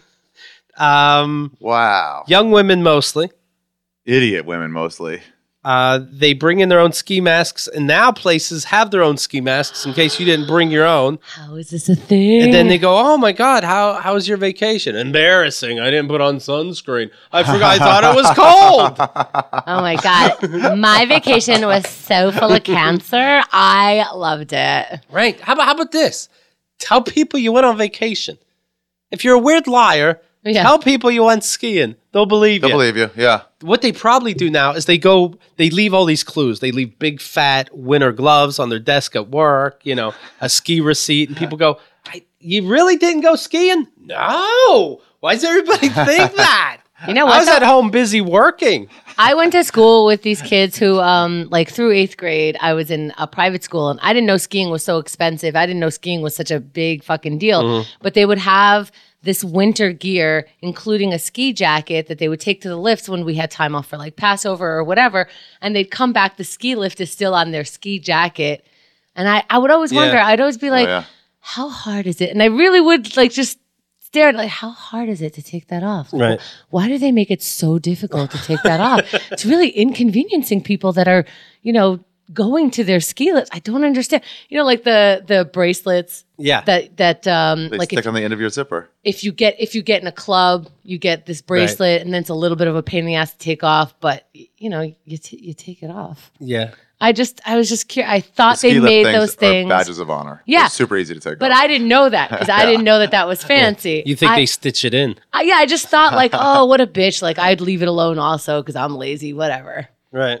Um, Wow. young women mostly. Idiot women mostly. Uh, they bring in their own ski masks, and now places have their own ski masks in case you didn't bring your own. How is this a thing? And then they go, "Oh my God, how how was your vacation? Embarrassing! I didn't put on sunscreen. I forgot. I thought it was cold." Oh my God. My vacation was so full of cancer. I loved it. Right? How about how about this? Tell people you went on vacation. If you're a weird liar, Yeah. tell people you went skiing. They'll believe They'll you. believe you. Yeah. What they probably do now is they go, they leave all these clues. They leave big fat winter gloves on their desk at work, you know, a ski receipt, and people go, I, "You really didn't go skiing?" No. Why does everybody think that? You know I what? was at home busy working. I went to school with these kids who, um, like through eighth grade, I was in a private school and I didn't know skiing was so expensive. I didn't know skiing was such a big fucking deal. Mm-hmm. But they would have this winter gear, including a ski jacket that they would take to the lifts when we had time off for like Passover or whatever. And they'd come back, the ski lift is still on their ski jacket. And I, I would always Yeah. wonder, I'd always be like, oh, yeah. how hard is it? And I really would like just stare at like, how hard is it to take that off? Like, Right. Why do they make it so difficult to take that off? It's really inconveniencing people that are, you know, going to their ski lifts. I don't understand. You know, like the the bracelets Yeah. that that um They like stick if, on the end of your zipper. if you get if you get in a club, you get this bracelet and then it's a little bit of a pain in the ass to take off, but y- you know, you t- you take it off. yeah. I just I was just curious. I thought The they ski lift made things those are things. badges of honor. Yeah. They're super easy to take But off. I didn't know that because I didn't know that that was fancy. You think I, they stitch it in. I, yeah, I just thought like, oh, what a bitch. Like I'd leave it alone also because I'm lazy, whatever. Right.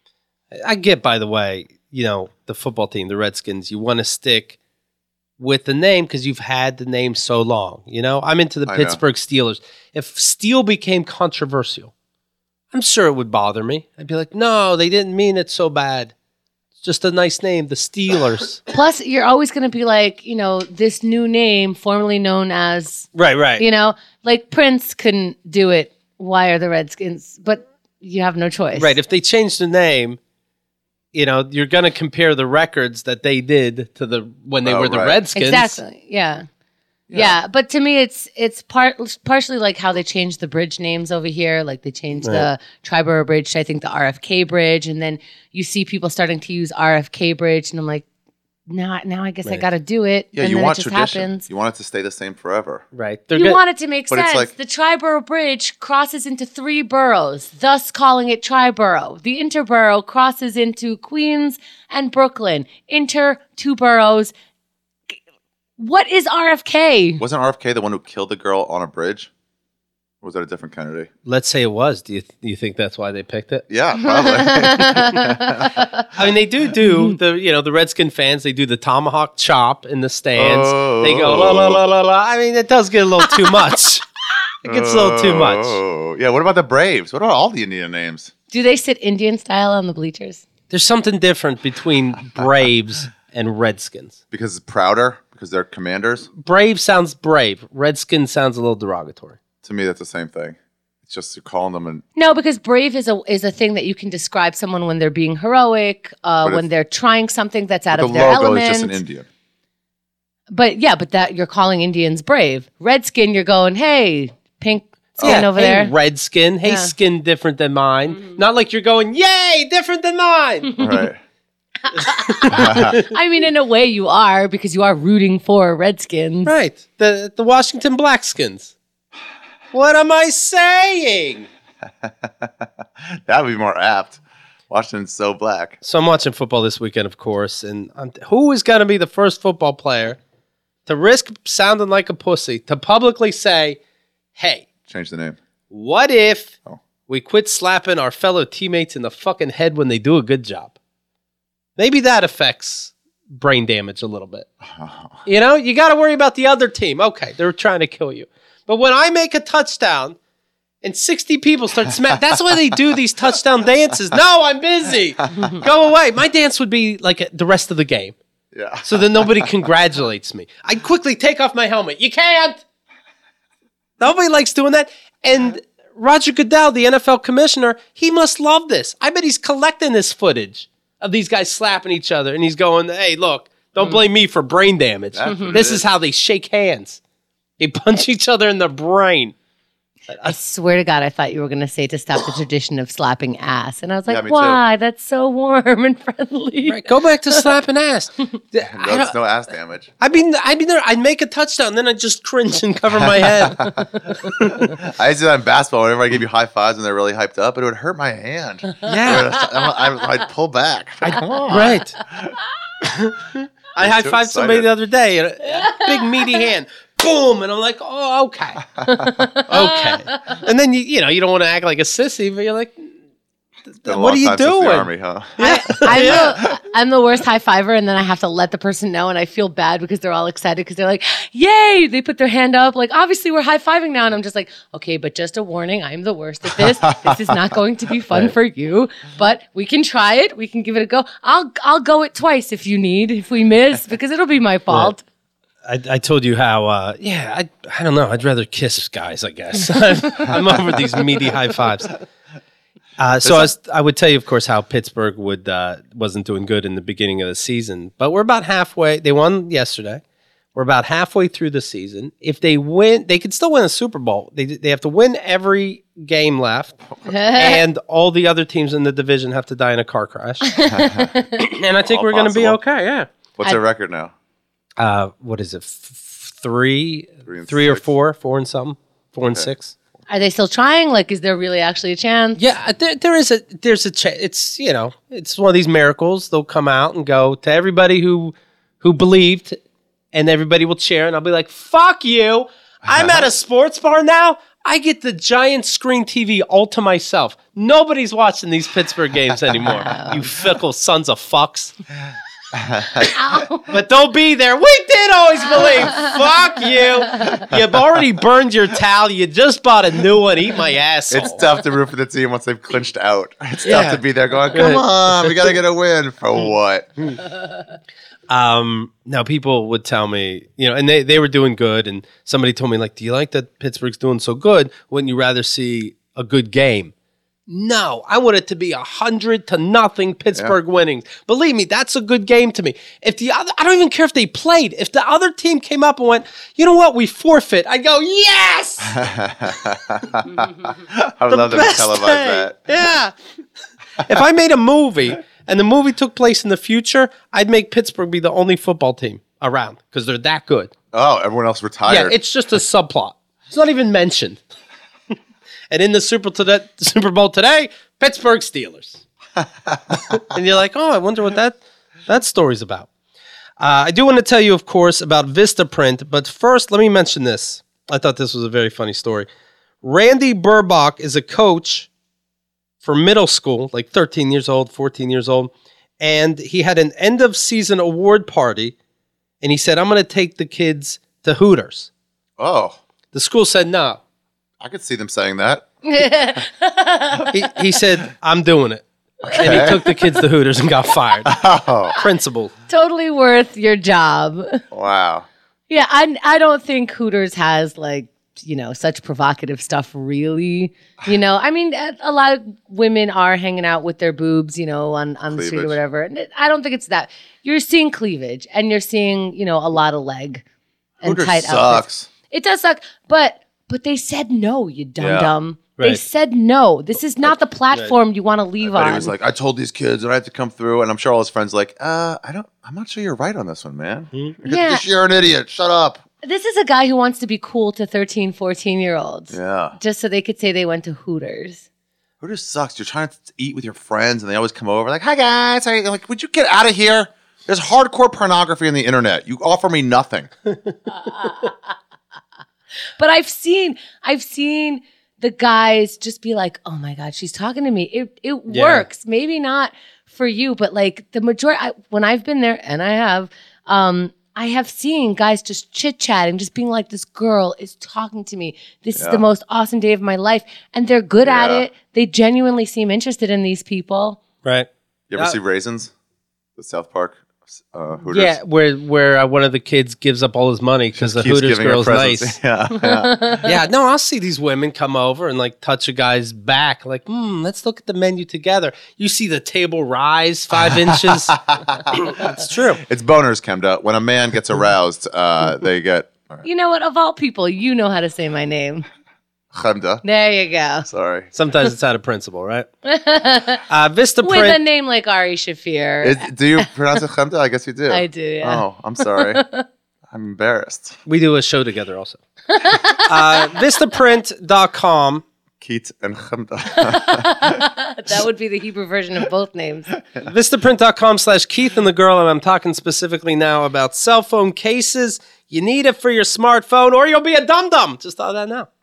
I get, by the way, you know, the football team, the Redskins, you want to stick with the name because you've had the name so long. You know, I'm into the I know. Pittsburgh Steelers. If Steel became controversial, I'm sure it would bother me. I'd be like, no, they didn't mean it so bad. It's just a nice name, the Steelers. Plus, you're always going to be like, you know, this new name, formerly known as, Right, right. you know, like Prince couldn't do it. Why are the Redskins? But you have no choice. Right. If they changed the name, you know, you're going to compare the records that they did to the when they Oh, were the right. Redskins. Exactly. Yeah. yeah. But to me, it's it's part partially like how they changed the bridge names over here. Like they changed the Triborough Bridge to I think the R F K Bridge, and then you see people starting to use R F K Bridge, and I'm like, now now I guess I Right. got to do it. yeah, and you then want it just tradition. happens. You want it to stay the same forever. Right. They're You good. want it to make But it's sense. like- the Triborough Bridge crosses into three boroughs, thus calling it Triborough. The interborough crosses into Queens and Brooklyn. Inter, two boroughs. What is R F K? Wasn't R F K the one who killed the girl on a bridge? Or was that a different Kennedy? Let's say it was. Do you do you think that's why they picked it? Yeah, probably. I mean, they do do the you know the Redskin fans. They do the tomahawk chop in the stands. Oh. They go la la la la la. I mean, it does get a little too much. It gets a little too much. Oh, yeah. What about the Braves? What about all the Indian names? Do they sit Indian style on the bleachers? There's something different between Braves and Redskins. Because it's prouder? Because they're commanders? Brave sounds brave. Redskin sounds a little derogatory. To me, that's the same thing. It's just you're calling them an. No, because brave is a is a thing that you can describe someone when they're being heroic, uh, But when if- they're trying something that's out The of their logo element. is just an Indian. But yeah, but that you're calling Indians brave. Redskin, you're going, hey, pink skin over hey, there. Redskin. Hey, Yeah. skin different than mine. Not like you're going, yay, different than mine. Right. I mean, in a way, you are because you are rooting for Redskins. Right. The the Washington Blackskins. What am I saying? That would be more apt. Washington's so black. So I'm watching football this weekend, of course, and I'm, who is going to be the first football player to risk sounding like a pussy to publicly say, hey, Change the name. what if Oh. we quit slapping our fellow teammates in the fucking head when they do a good job? Maybe that affects brain damage a little bit. You know, you got to worry about the other team. Okay, they're trying to kill you. But when I make a touchdown and sixty people start smacking, that's why they do these touchdown dances. No, I'm busy. Go away. My dance would be like the rest of the game. Yeah. So that nobody congratulates me. I'd quickly take off my helmet. You can't. Nobody likes doing that. And Roger Goodell, the N F L commissioner, he must love this. I bet he's collecting this footage of these guys slapping each other. And he's going, hey, look, don't blame me for brain damage. That's what it This is is. how they shake hands. They punch each other in the brain. I swear to God, I thought you were going to say to stop the tradition of slapping ass. And I was like, Yeah, me too. why? That's so warm and friendly. Right, go back to slapping ass. I, No, don't- it's no ass damage. I mean, I mean, there, I'd make a touchdown, then I'd just cringe and cover my head. I used to do that in basketball. Whenever I give you high fives and they're really hyped up, it would hurt my hand. Yeah, I, I, I'd pull back. Come on. right. I high too fived somebody excited. the other day, a, a big meaty hand. Boom, and I'm like, oh, okay, okay. And then you, you know, you don't want to act like a sissy, but you're like, Been a what long are you time since the doing? Army, huh? I'm, the, I'm the worst high fiver, and then I have to let the person know, and I feel bad because they're all excited because they're like, yay! They put their hand up, like, obviously we're high fiving now, and I'm just like, okay, but just a warning, I'm the worst at this. This is not going to be fun for you, but we can try it. We can give it a go. I'll I'll go it twice if you need, if we miss, because it'll be my fault. I, I told you how, uh, yeah, I, I don't know. I'd rather kiss guys, I guess. I'm, I'm over these meaty high fives. Uh, so I, was, I would tell you, of course, how Pittsburgh would uh, wasn't doing good in the beginning of the season. But we're about halfway. They won yesterday. We're about halfway through the season. If they win, they could still win a Super Bowl. They they have to win every game left, and all the other teams in the division have to die in a car crash. And I think All we're going to be possible. okay. Yeah. What's their record now? Uh, what is it? F- three, Three and three or six. four, four and something, four and six. Are they still trying? Like, is there really actually a chance? Yeah, there, there is a there's a ch- it's you know it's one of these miracles. They'll come out and go to everybody who who believed, and everybody will cheer, and I'll be like, "Fuck you! I'm at a sports bar now. I get the giant screen T V all to myself. Nobody's watching these Pittsburgh games anymore. You fickle sons of fucks." But don't be there. We did always believe. Fuck you. You've already burned your towel. You just bought a new one. Eat my asshole. It's tough to root for the team once they've clinched out. It's Yeah. tough to be there going, come on, we got to get a win. For what? Um, now people would tell me, you know, and they, they were doing good, and somebody told me, like, do you like that Pittsburgh's doing so good? Wouldn't you rather see a good game? No, I want it to be a hundred to nothing Pittsburgh winning. Believe me, that's a good game to me. If the other, I don't even care if they played. If the other team came up and went, you know what, we forfeit, I go, yes, I would love them to best televise day. that. Yeah. If I made a movie and the movie took place in the future, I'd make Pittsburgh be the only football team around because they're that good. Oh, everyone else Yeah, retired. it's just a subplot. It's not even mentioned. And in the Super, today, Super Bowl today, Pittsburgh Steelers. And you're like, oh, I wonder what that, that story's about. Uh, I do want to tell you, of course, about Vistaprint. But first, let me mention this. I thought this was a very funny story. Randy Burbach is a coach for middle school, like thirteen years old, fourteen years old. And he had an end-of-season award party. And he said, I'm going to take the kids to Hooters. oh, The school said no. I could see them saying that. He, he said, I'm doing it. And he took the kids to Hooters and got fired. Oh, Principal. Totally worth your job. wow. Yeah, I I don't think Hooters has like, you know, such provocative stuff really. You know, I mean, a a lot of women are hanging out with their boobs, you know, on, on the street or Cleavage. whatever. And it- I don't think it's that. You're seeing cleavage and you're seeing, you know, a lot of leg and Hooters tight outfits. sucks. It does suck, but but they said no, you dum dum. They Right. said no. This is not the platform you want to leave But on. he was like, I told these kids that I had to come through, and I'm sure all his friends like, uh, I don't, I'm not sure you're right on this one, man. You're, Yeah. just- you're an idiot. Shut up. This is a guy who wants to be cool to thirteen, fourteen year olds. Yeah. Just so they could say they went to Hooters. Hooters sucks. You're trying to eat with your friends, and they always come over like, "Hi guys," I'm like, "Would you get out of here?" There's hardcore pornography on the internet. You offer me nothing. But I've seen, I've seen the guys just be like, "Oh my God, she's talking to me." It it Yeah. works. Maybe not for you, but like the majority. I, when I've been there, and I have, um, I have seen guys just chit chatting, just being like, "This girl is talking to me. This is Yeah. the most awesome day of my life," and they're good at Yeah. it. They genuinely seem interested in these people. Right. You ever Uh, see Raisins? The South Park uh, Hooters. Yeah, where where uh, one of the kids gives up all his money because the Keeps Hooters giving her girl's presents. nice. Yeah, yeah. Yeah, no, I'll see these women come over and like touch a guy's back, like, hmm, let's look at the menu together. You see the table rise five inches. It's true. It's boners, Kemda. When a man gets aroused, uh, they get You know what? Of all people, you know how to say my name. Chemda. There you go. Sorry. Sometimes it's out of principle, right? Uh, Vista With a Print. name like Ari Shafir. Is, do you pronounce it Chemda? I guess you do. I do, yeah. Oh, I'm sorry. I'm embarrassed. We do a show together also. uh, Vistaprint dot com. Keat and Chemda. That would be the Hebrew version of both names. Vistaprint dot com slash Keith and the Girl, and I'm talking specifically now about cell phone cases. You need it for your smartphone or you'll be a dum-dum. Just thought of that now.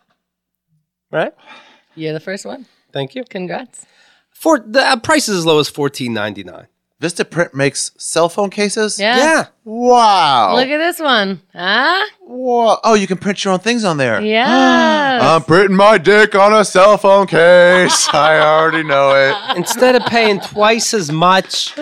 Right? You're the first one. Thank you. Congrats. For the uh, price is as low as fourteen ninety-nine. Vistaprint makes cell phone cases? Yeah. Yeah. Wow. Look at this one. Huh? Whoa. Oh, you can print your own things on there. Yes. I'm printing my dick on a cell phone case. I already know it. Instead of paying twice as much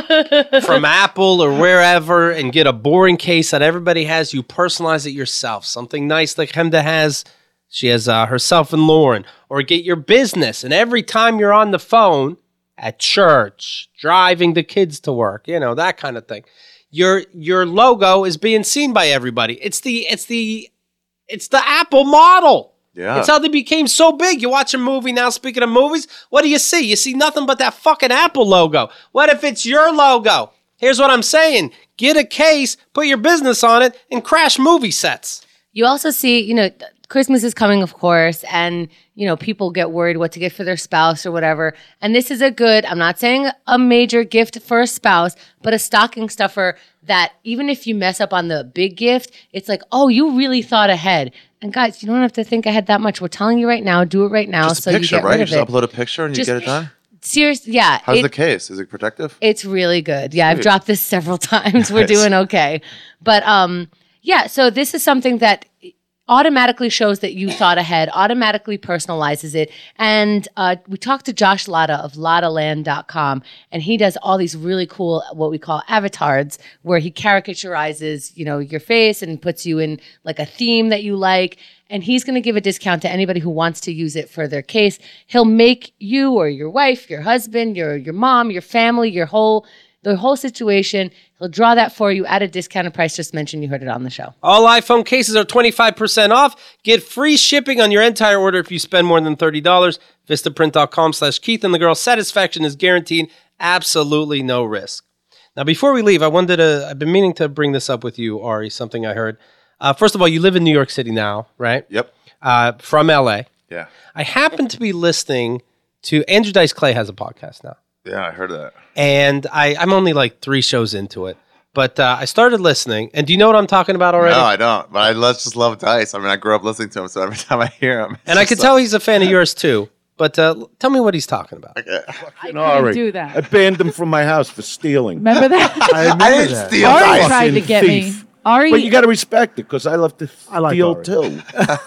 from Apple or wherever and get a boring case that everybody has, you personalize it yourself. Something nice like Hemda has. She has uh, herself and Lauren. Or get your business. And every time you're on the phone, at church, driving the kids to work, you know, that kind of thing, your your logo is being seen by everybody. It's the it's the it's the Apple model. Yeah. It's how they became so big. You watch a movie now, speaking of movies, what do you see? You see nothing but that fucking Apple logo. What if it's your logo? Here's what I'm saying. Get a case, put your business on it, and crash movie sets. You also see, you know, Christmas is coming, of course, and, you know, people get worried what to get for their spouse or whatever. And this is a good, I'm not saying a major gift for a spouse, but a stocking stuffer that even if you mess up on the big gift, it's like, oh, you really thought ahead. And guys, you don't have to think ahead that much. We're telling you right now, do it right now Just so a picture, you get right? rid You of just it. upload a picture and Just- you get it done? Seriously, yeah. How's it- the case? Is it protective? It's really good. Yeah, I've Sweet. dropped this several times. We're Nice. doing okay. But um yeah, so this is something that automatically shows that you thought ahead, automatically personalizes it. And uh, we talked to Josh Latta of Latta Land dot com, and he does all these really cool, what we call avatars, where he caricaturizes, you know, your face and puts you in like a theme that you like. And he's going to give a discount to anybody who wants to use it for their case. He'll make you or your wife, your husband, your your mom, your family, your whole the whole situation. He'll draw that for you at a discounted price. Just mention you heard it on the show. All iPhone cases are twenty-five percent off. Get free shipping on your entire order if you spend more than thirty dollars. Vistaprint dot com slash Keith and the Girl. Satisfaction is guaranteed. Absolutely no risk. Now, before we leave, I wanted to, I've been meaning to bring this up with you, Ari, something I heard. Uh, first of all, you live in New York City now, right? Yep. Uh, from L A. Yeah. I happen to be listening to, Andrew Dice Clay has a podcast now. Yeah, I heard of that. And I, I'm only like three shows into it. But uh, I started listening. And do you know what I'm talking about already? No, I don't. But I let's just love Dice. I mean, I grew up listening to him, so every time I hear him. and I could tell he's a fan of yours too. But uh, tell me what he's talking about. I Ari. do that. I banned him from my house for stealing. Remember that? I, remember I didn't that. steal Ari Dice. tried to get me. thief. Ari, But you got to respect it because I love to I like steal Ari. too.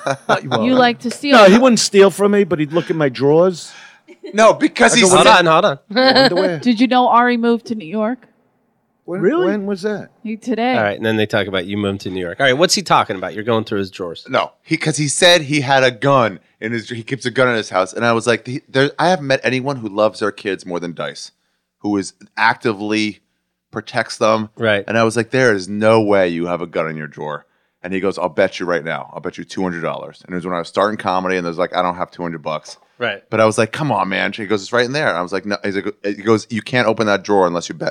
you like to steal. No, he wouldn't steal from me, but he'd look in my drawers. No, because he's Hold on, hold on. Underwear. Did you know Ari moved to New York? When, Really? When was that? He, today. All right, and then they talk about you moved to New York. All right, what's he talking about? You're going through his drawers. No, he because he said he had a gun in his. He keeps a gun in his house, and I was like, the, there, I haven't met anyone who loves their kids more than Dice, who is actively protects them. Right. And I was like, there is no way you have a gun in your drawer. And he goes, I'll bet you right now. I'll bet you two hundred dollars. And it was when I was starting comedy, and there's like, I don't have two hundred bucks. Right. But I was like, come on, man. He goes, it's right in there. I was like, no. He's like, he goes, you can't open that drawer unless you bet me.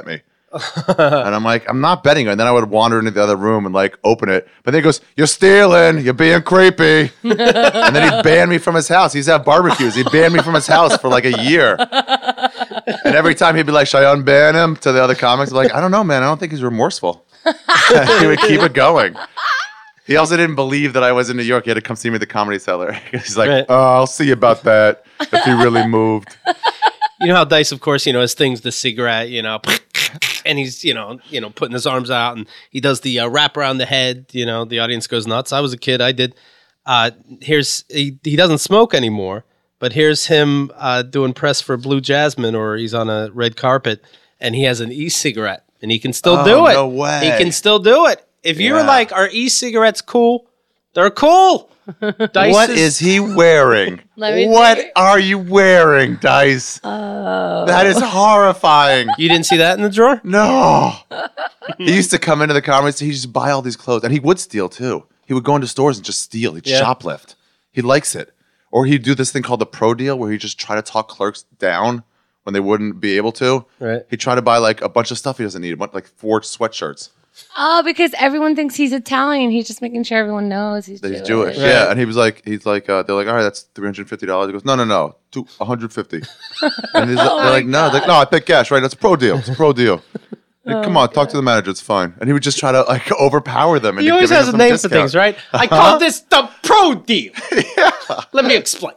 And I'm like, I'm not betting. And then I would wander into the other room and like open it. But then he goes, you're stealing. You're being creepy. And then he'd ban me from his house. He used to have barbecues. He'd ban me from his house for like a year. And every time he'd be like, should I unban him to the other comics? I'm like, I don't know, man. I don't think he's remorseful. He would keep it going. He also didn't believe that I was in New York. He had to come see me at the Comedy Cellar. He's like, Right. oh, I'll see about that if he really moved. You know how Dice, of course, you know, his thing's the cigarette, you know, and he's, you know, you know, putting his arms out, and he does the uh, wrap around the head. You know, the audience goes nuts. I was a kid. I did. Uh, here's he, he doesn't smoke anymore, but here's him uh, doing press for Blue Jasmine, or he's on a red carpet, and he has an e-cigarette, and he can still Oh, do it. no way. He can still do it. If you're Yeah. like, are e-cigarettes cool? They're cool. Dice What is he wearing? Let me What see. are you wearing, Dice? Oh. That is horrifying. You didn't see that in the drawer? No. He used to come into the comedy store. He'd just buy all these clothes. And he would steal, too. He would go into stores and just steal. He'd Yeah. shoplift. He likes it. Or he'd do this thing called the pro deal where he'd just try to talk clerks down when they wouldn't be able to. Right. He'd try to buy, like, a bunch of stuff he doesn't need. Like four sweatshirts. Oh, because everyone thinks he's Italian. He's just making sure everyone knows he's That he's Jewish. Jewish. Yeah. And he was like, he's like, uh, they're like, all right, that's three hundred fifty dollars. He goes, no, no, no, two, one hundred fifty dollars. And he's, Oh they're like, no, they're like, no, I pay cash, right? That's a pro deal. It's a pro deal. Like, come on, talk to the manager. It's fine. And he would just try to like overpower them. And He always has a name for things, right? I call this the pro deal. Let me explain.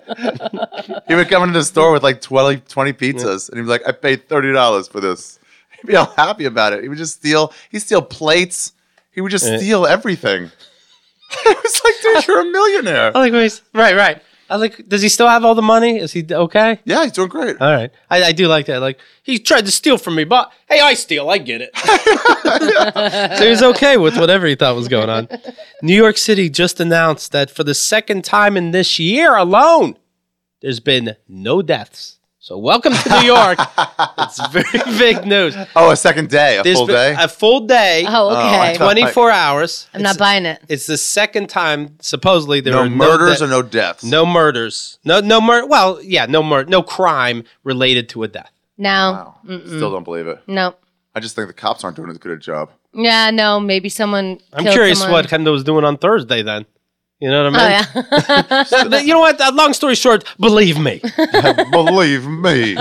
He would come into the store with like twenty, twenty pizzas, and he'd be like, I paid thirty dollars for this. He'd be all happy about it. He would just steal. He'd steal plates. He would just Yeah. steal everything. It was like, dude, you're a millionaire. I like when he's right, right. I like. Does he still have all the money? Is he okay? Yeah, he's doing great. All right. I, I do like that. Like he tried to steal from me, but hey, I steal. I get it. So he was okay with whatever he thought was going on. New York City just announced that for the second time in this year alone, there's been no deaths. So welcome to New York. It's very big news. Oh, a second day, a There's full been day. A full day. Oh, okay. I thought- twenty-four hours. I'm not buying it. It's the second time supposedly there no are murders no or no deaths. No murders. No, no murder. Well, yeah, no murder. No crime related to a death. No. Wow. Still don't believe it. No. I just think the cops aren't doing as good a job. Yeah, no. Maybe someone. I'm killed curious someone. what Kendo was doing on Thursday then. You know what Oh, I mean? yeah. But you know what? Uh, long story short, believe me. Believe me.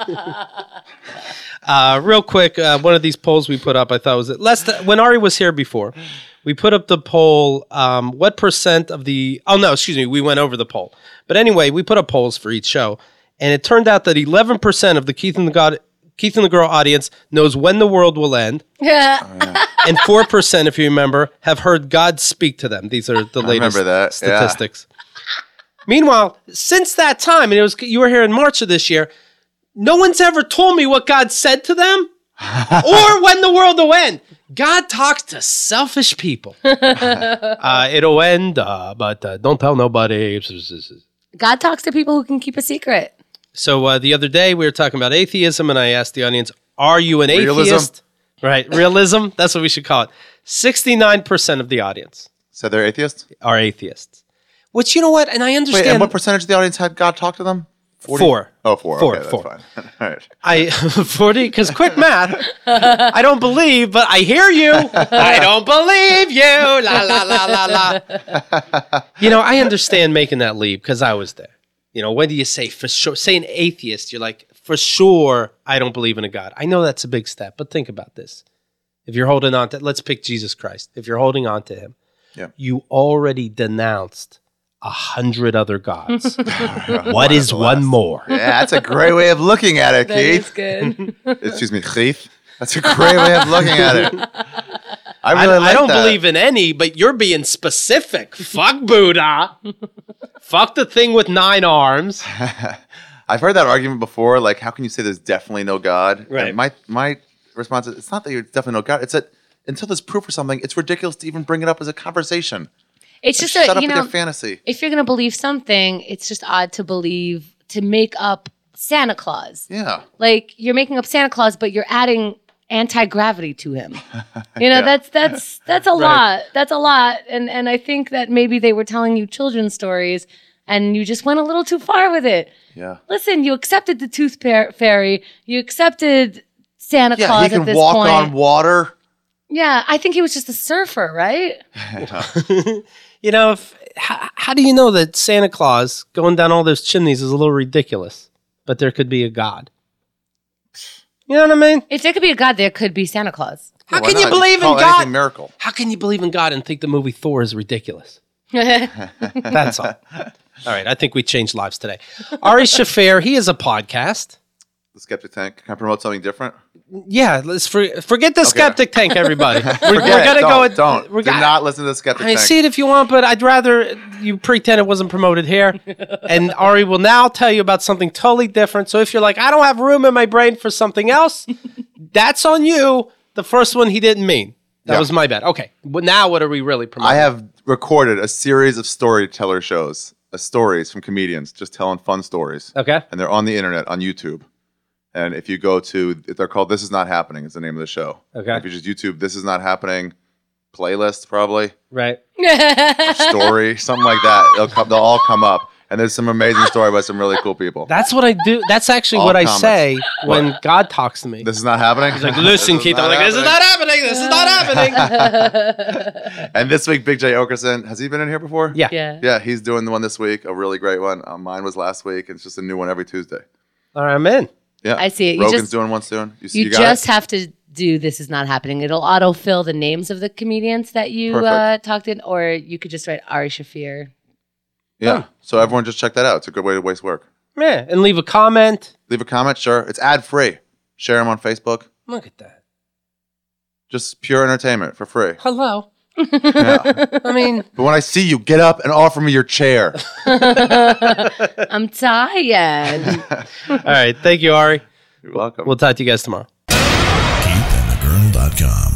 Uh, real quick, uh, one of these polls we put up, I thought was it. Less when Ari was here before, we put up the poll. Um, what percent of the? Oh no, excuse me. We went over the poll, but anyway, we put up polls for each show, and it turned out that eleven percent of the Keith and the God, Keith and the Girl audience knows when the world will end, Yeah. and four percent, if you remember, have heard God speak to them. These are the latest remember that, yeah. statistics. Meanwhile, since that time, and it was you were here in March of this year, no one's ever told me what God said to them or when the world will end. God talks to selfish people. uh, it'll end, uh, but uh, don't tell nobody. God talks to people who can keep a secret. So uh, the other day we were talking about atheism, and I asked the audience, "Are you an Realism? atheist?" Right, realism. That's what we should call it. Sixty-nine percent of the audience So they're atheists? are atheists. Which you know what, and I understand. Wait, and what percentage of the audience had God talk to them? forty? Four. Oh, four. Four, Okay, that's four. fine. All right. I forty because quick math. I don't believe, but I hear you. I don't believe you. La la la la la. You know, I understand making that leap because I was there. You know, when do you say for sure? Say an atheist, you're like for sure. I don't believe in a God. I know that's a big step, but think about this: if you're holding on to, let's pick Jesus Christ. If you're holding on to Him, Yeah. you already denounced a hundred other gods. What is one more? Yeah, that's a great way of looking at it, That is Keith. good. Excuse me, Keith. That's a great way of looking at it. I I, really I like don't that. believe in any, but you're being specific. Fuck Buddha. Fuck the thing with nine arms. I've heard that argument before. Like, how can you say there's definitely no God? Right. And my my response is, it's not that there's definitely no God. It's that until there's proof for something, it's ridiculous to even bring it up as a conversation. It's Like, just shut a, up you with know, your fantasy. if you're going to believe something, it's just odd to believe, to make up Santa Claus. Yeah. Like, you're making up Santa Claus, but you're adding anti-gravity to him. You know, Yeah. that's that's that's a lot. That's a lot. And and I think that maybe they were telling you children's stories and you just went a little too far with it. Yeah. Listen, you accepted the tooth par- fairy. You accepted Santa Yeah, Claus he can at this walk point. on water. Yeah, I think he was just a surfer, right? You know, if, how, how do you know that Santa Claus going down all those chimneys is a little ridiculous, but there could be a God? You know what I mean? If there could be a God, there could be Santa Claus. How Why can you not? believe call in God? anything miracle. How can you believe in God and think the movie Thor is ridiculous? That's all. All right, I think we changed lives today. Ari Shaffir, he is a podcast. The Skeptic Tank. Can I promote something different? Yeah, let's for, forget the Skeptic Tank, everybody. We're, we're Forget gonna it. go. Don't, With, don't. We're Do go- not listen to the Skeptic I mean, Tank. see it if you want, but I'd rather you pretend it wasn't promoted here. And Ari will now tell you about something totally different. So if you're like, I don't have room in my brain for something else, that's on you. The first one he didn't mean. That Yeah. was my bad. Okay, but now what are we really promoting? I have recorded a series of storyteller shows, uh, stories from comedians, just telling fun stories. Okay. And they're on the internet, on YouTube. And if you go to, they're called This Is Not Happening is the name of the show. Okay. If you just YouTube This Is Not Happening playlist, probably, Right. or story, something like that, they'll, come, they'll all come up. And there's some amazing story by some really cool people. That's what I do. That's actually All what I comments. say when What? God talks to me. This is not happening? He's like, listen, This is Keith. I'm like, this is not happening. This is not happening. And this week, Big J Okerson, has he been in here before? Yeah. Yeah. Yeah, he's doing the one this week, a really great one. Uh, mine was last week. It's just a new one every Tuesday. All right, I'm in. Yeah, I see it. You Rogan's just- doing one soon. You, see, You, you got just it? have to do This Is Not Happening. It'll autofill the names of the comedians that you uh, Perfect. talked in, or you could just write Ari Shaffir. Yeah. So everyone just check that out. It's a good way to waste work. Yeah, and leave a comment. Leave a comment, sure. It's ad free. Share them on Facebook. Look at that. Just pure entertainment for free. Hello. Yeah. I mean, But when I see you, get up and offer me your chair. I'm tired. all right. Thank you, Ari. You're welcome. We'll talk to you guys tomorrow. keith and the girl dot com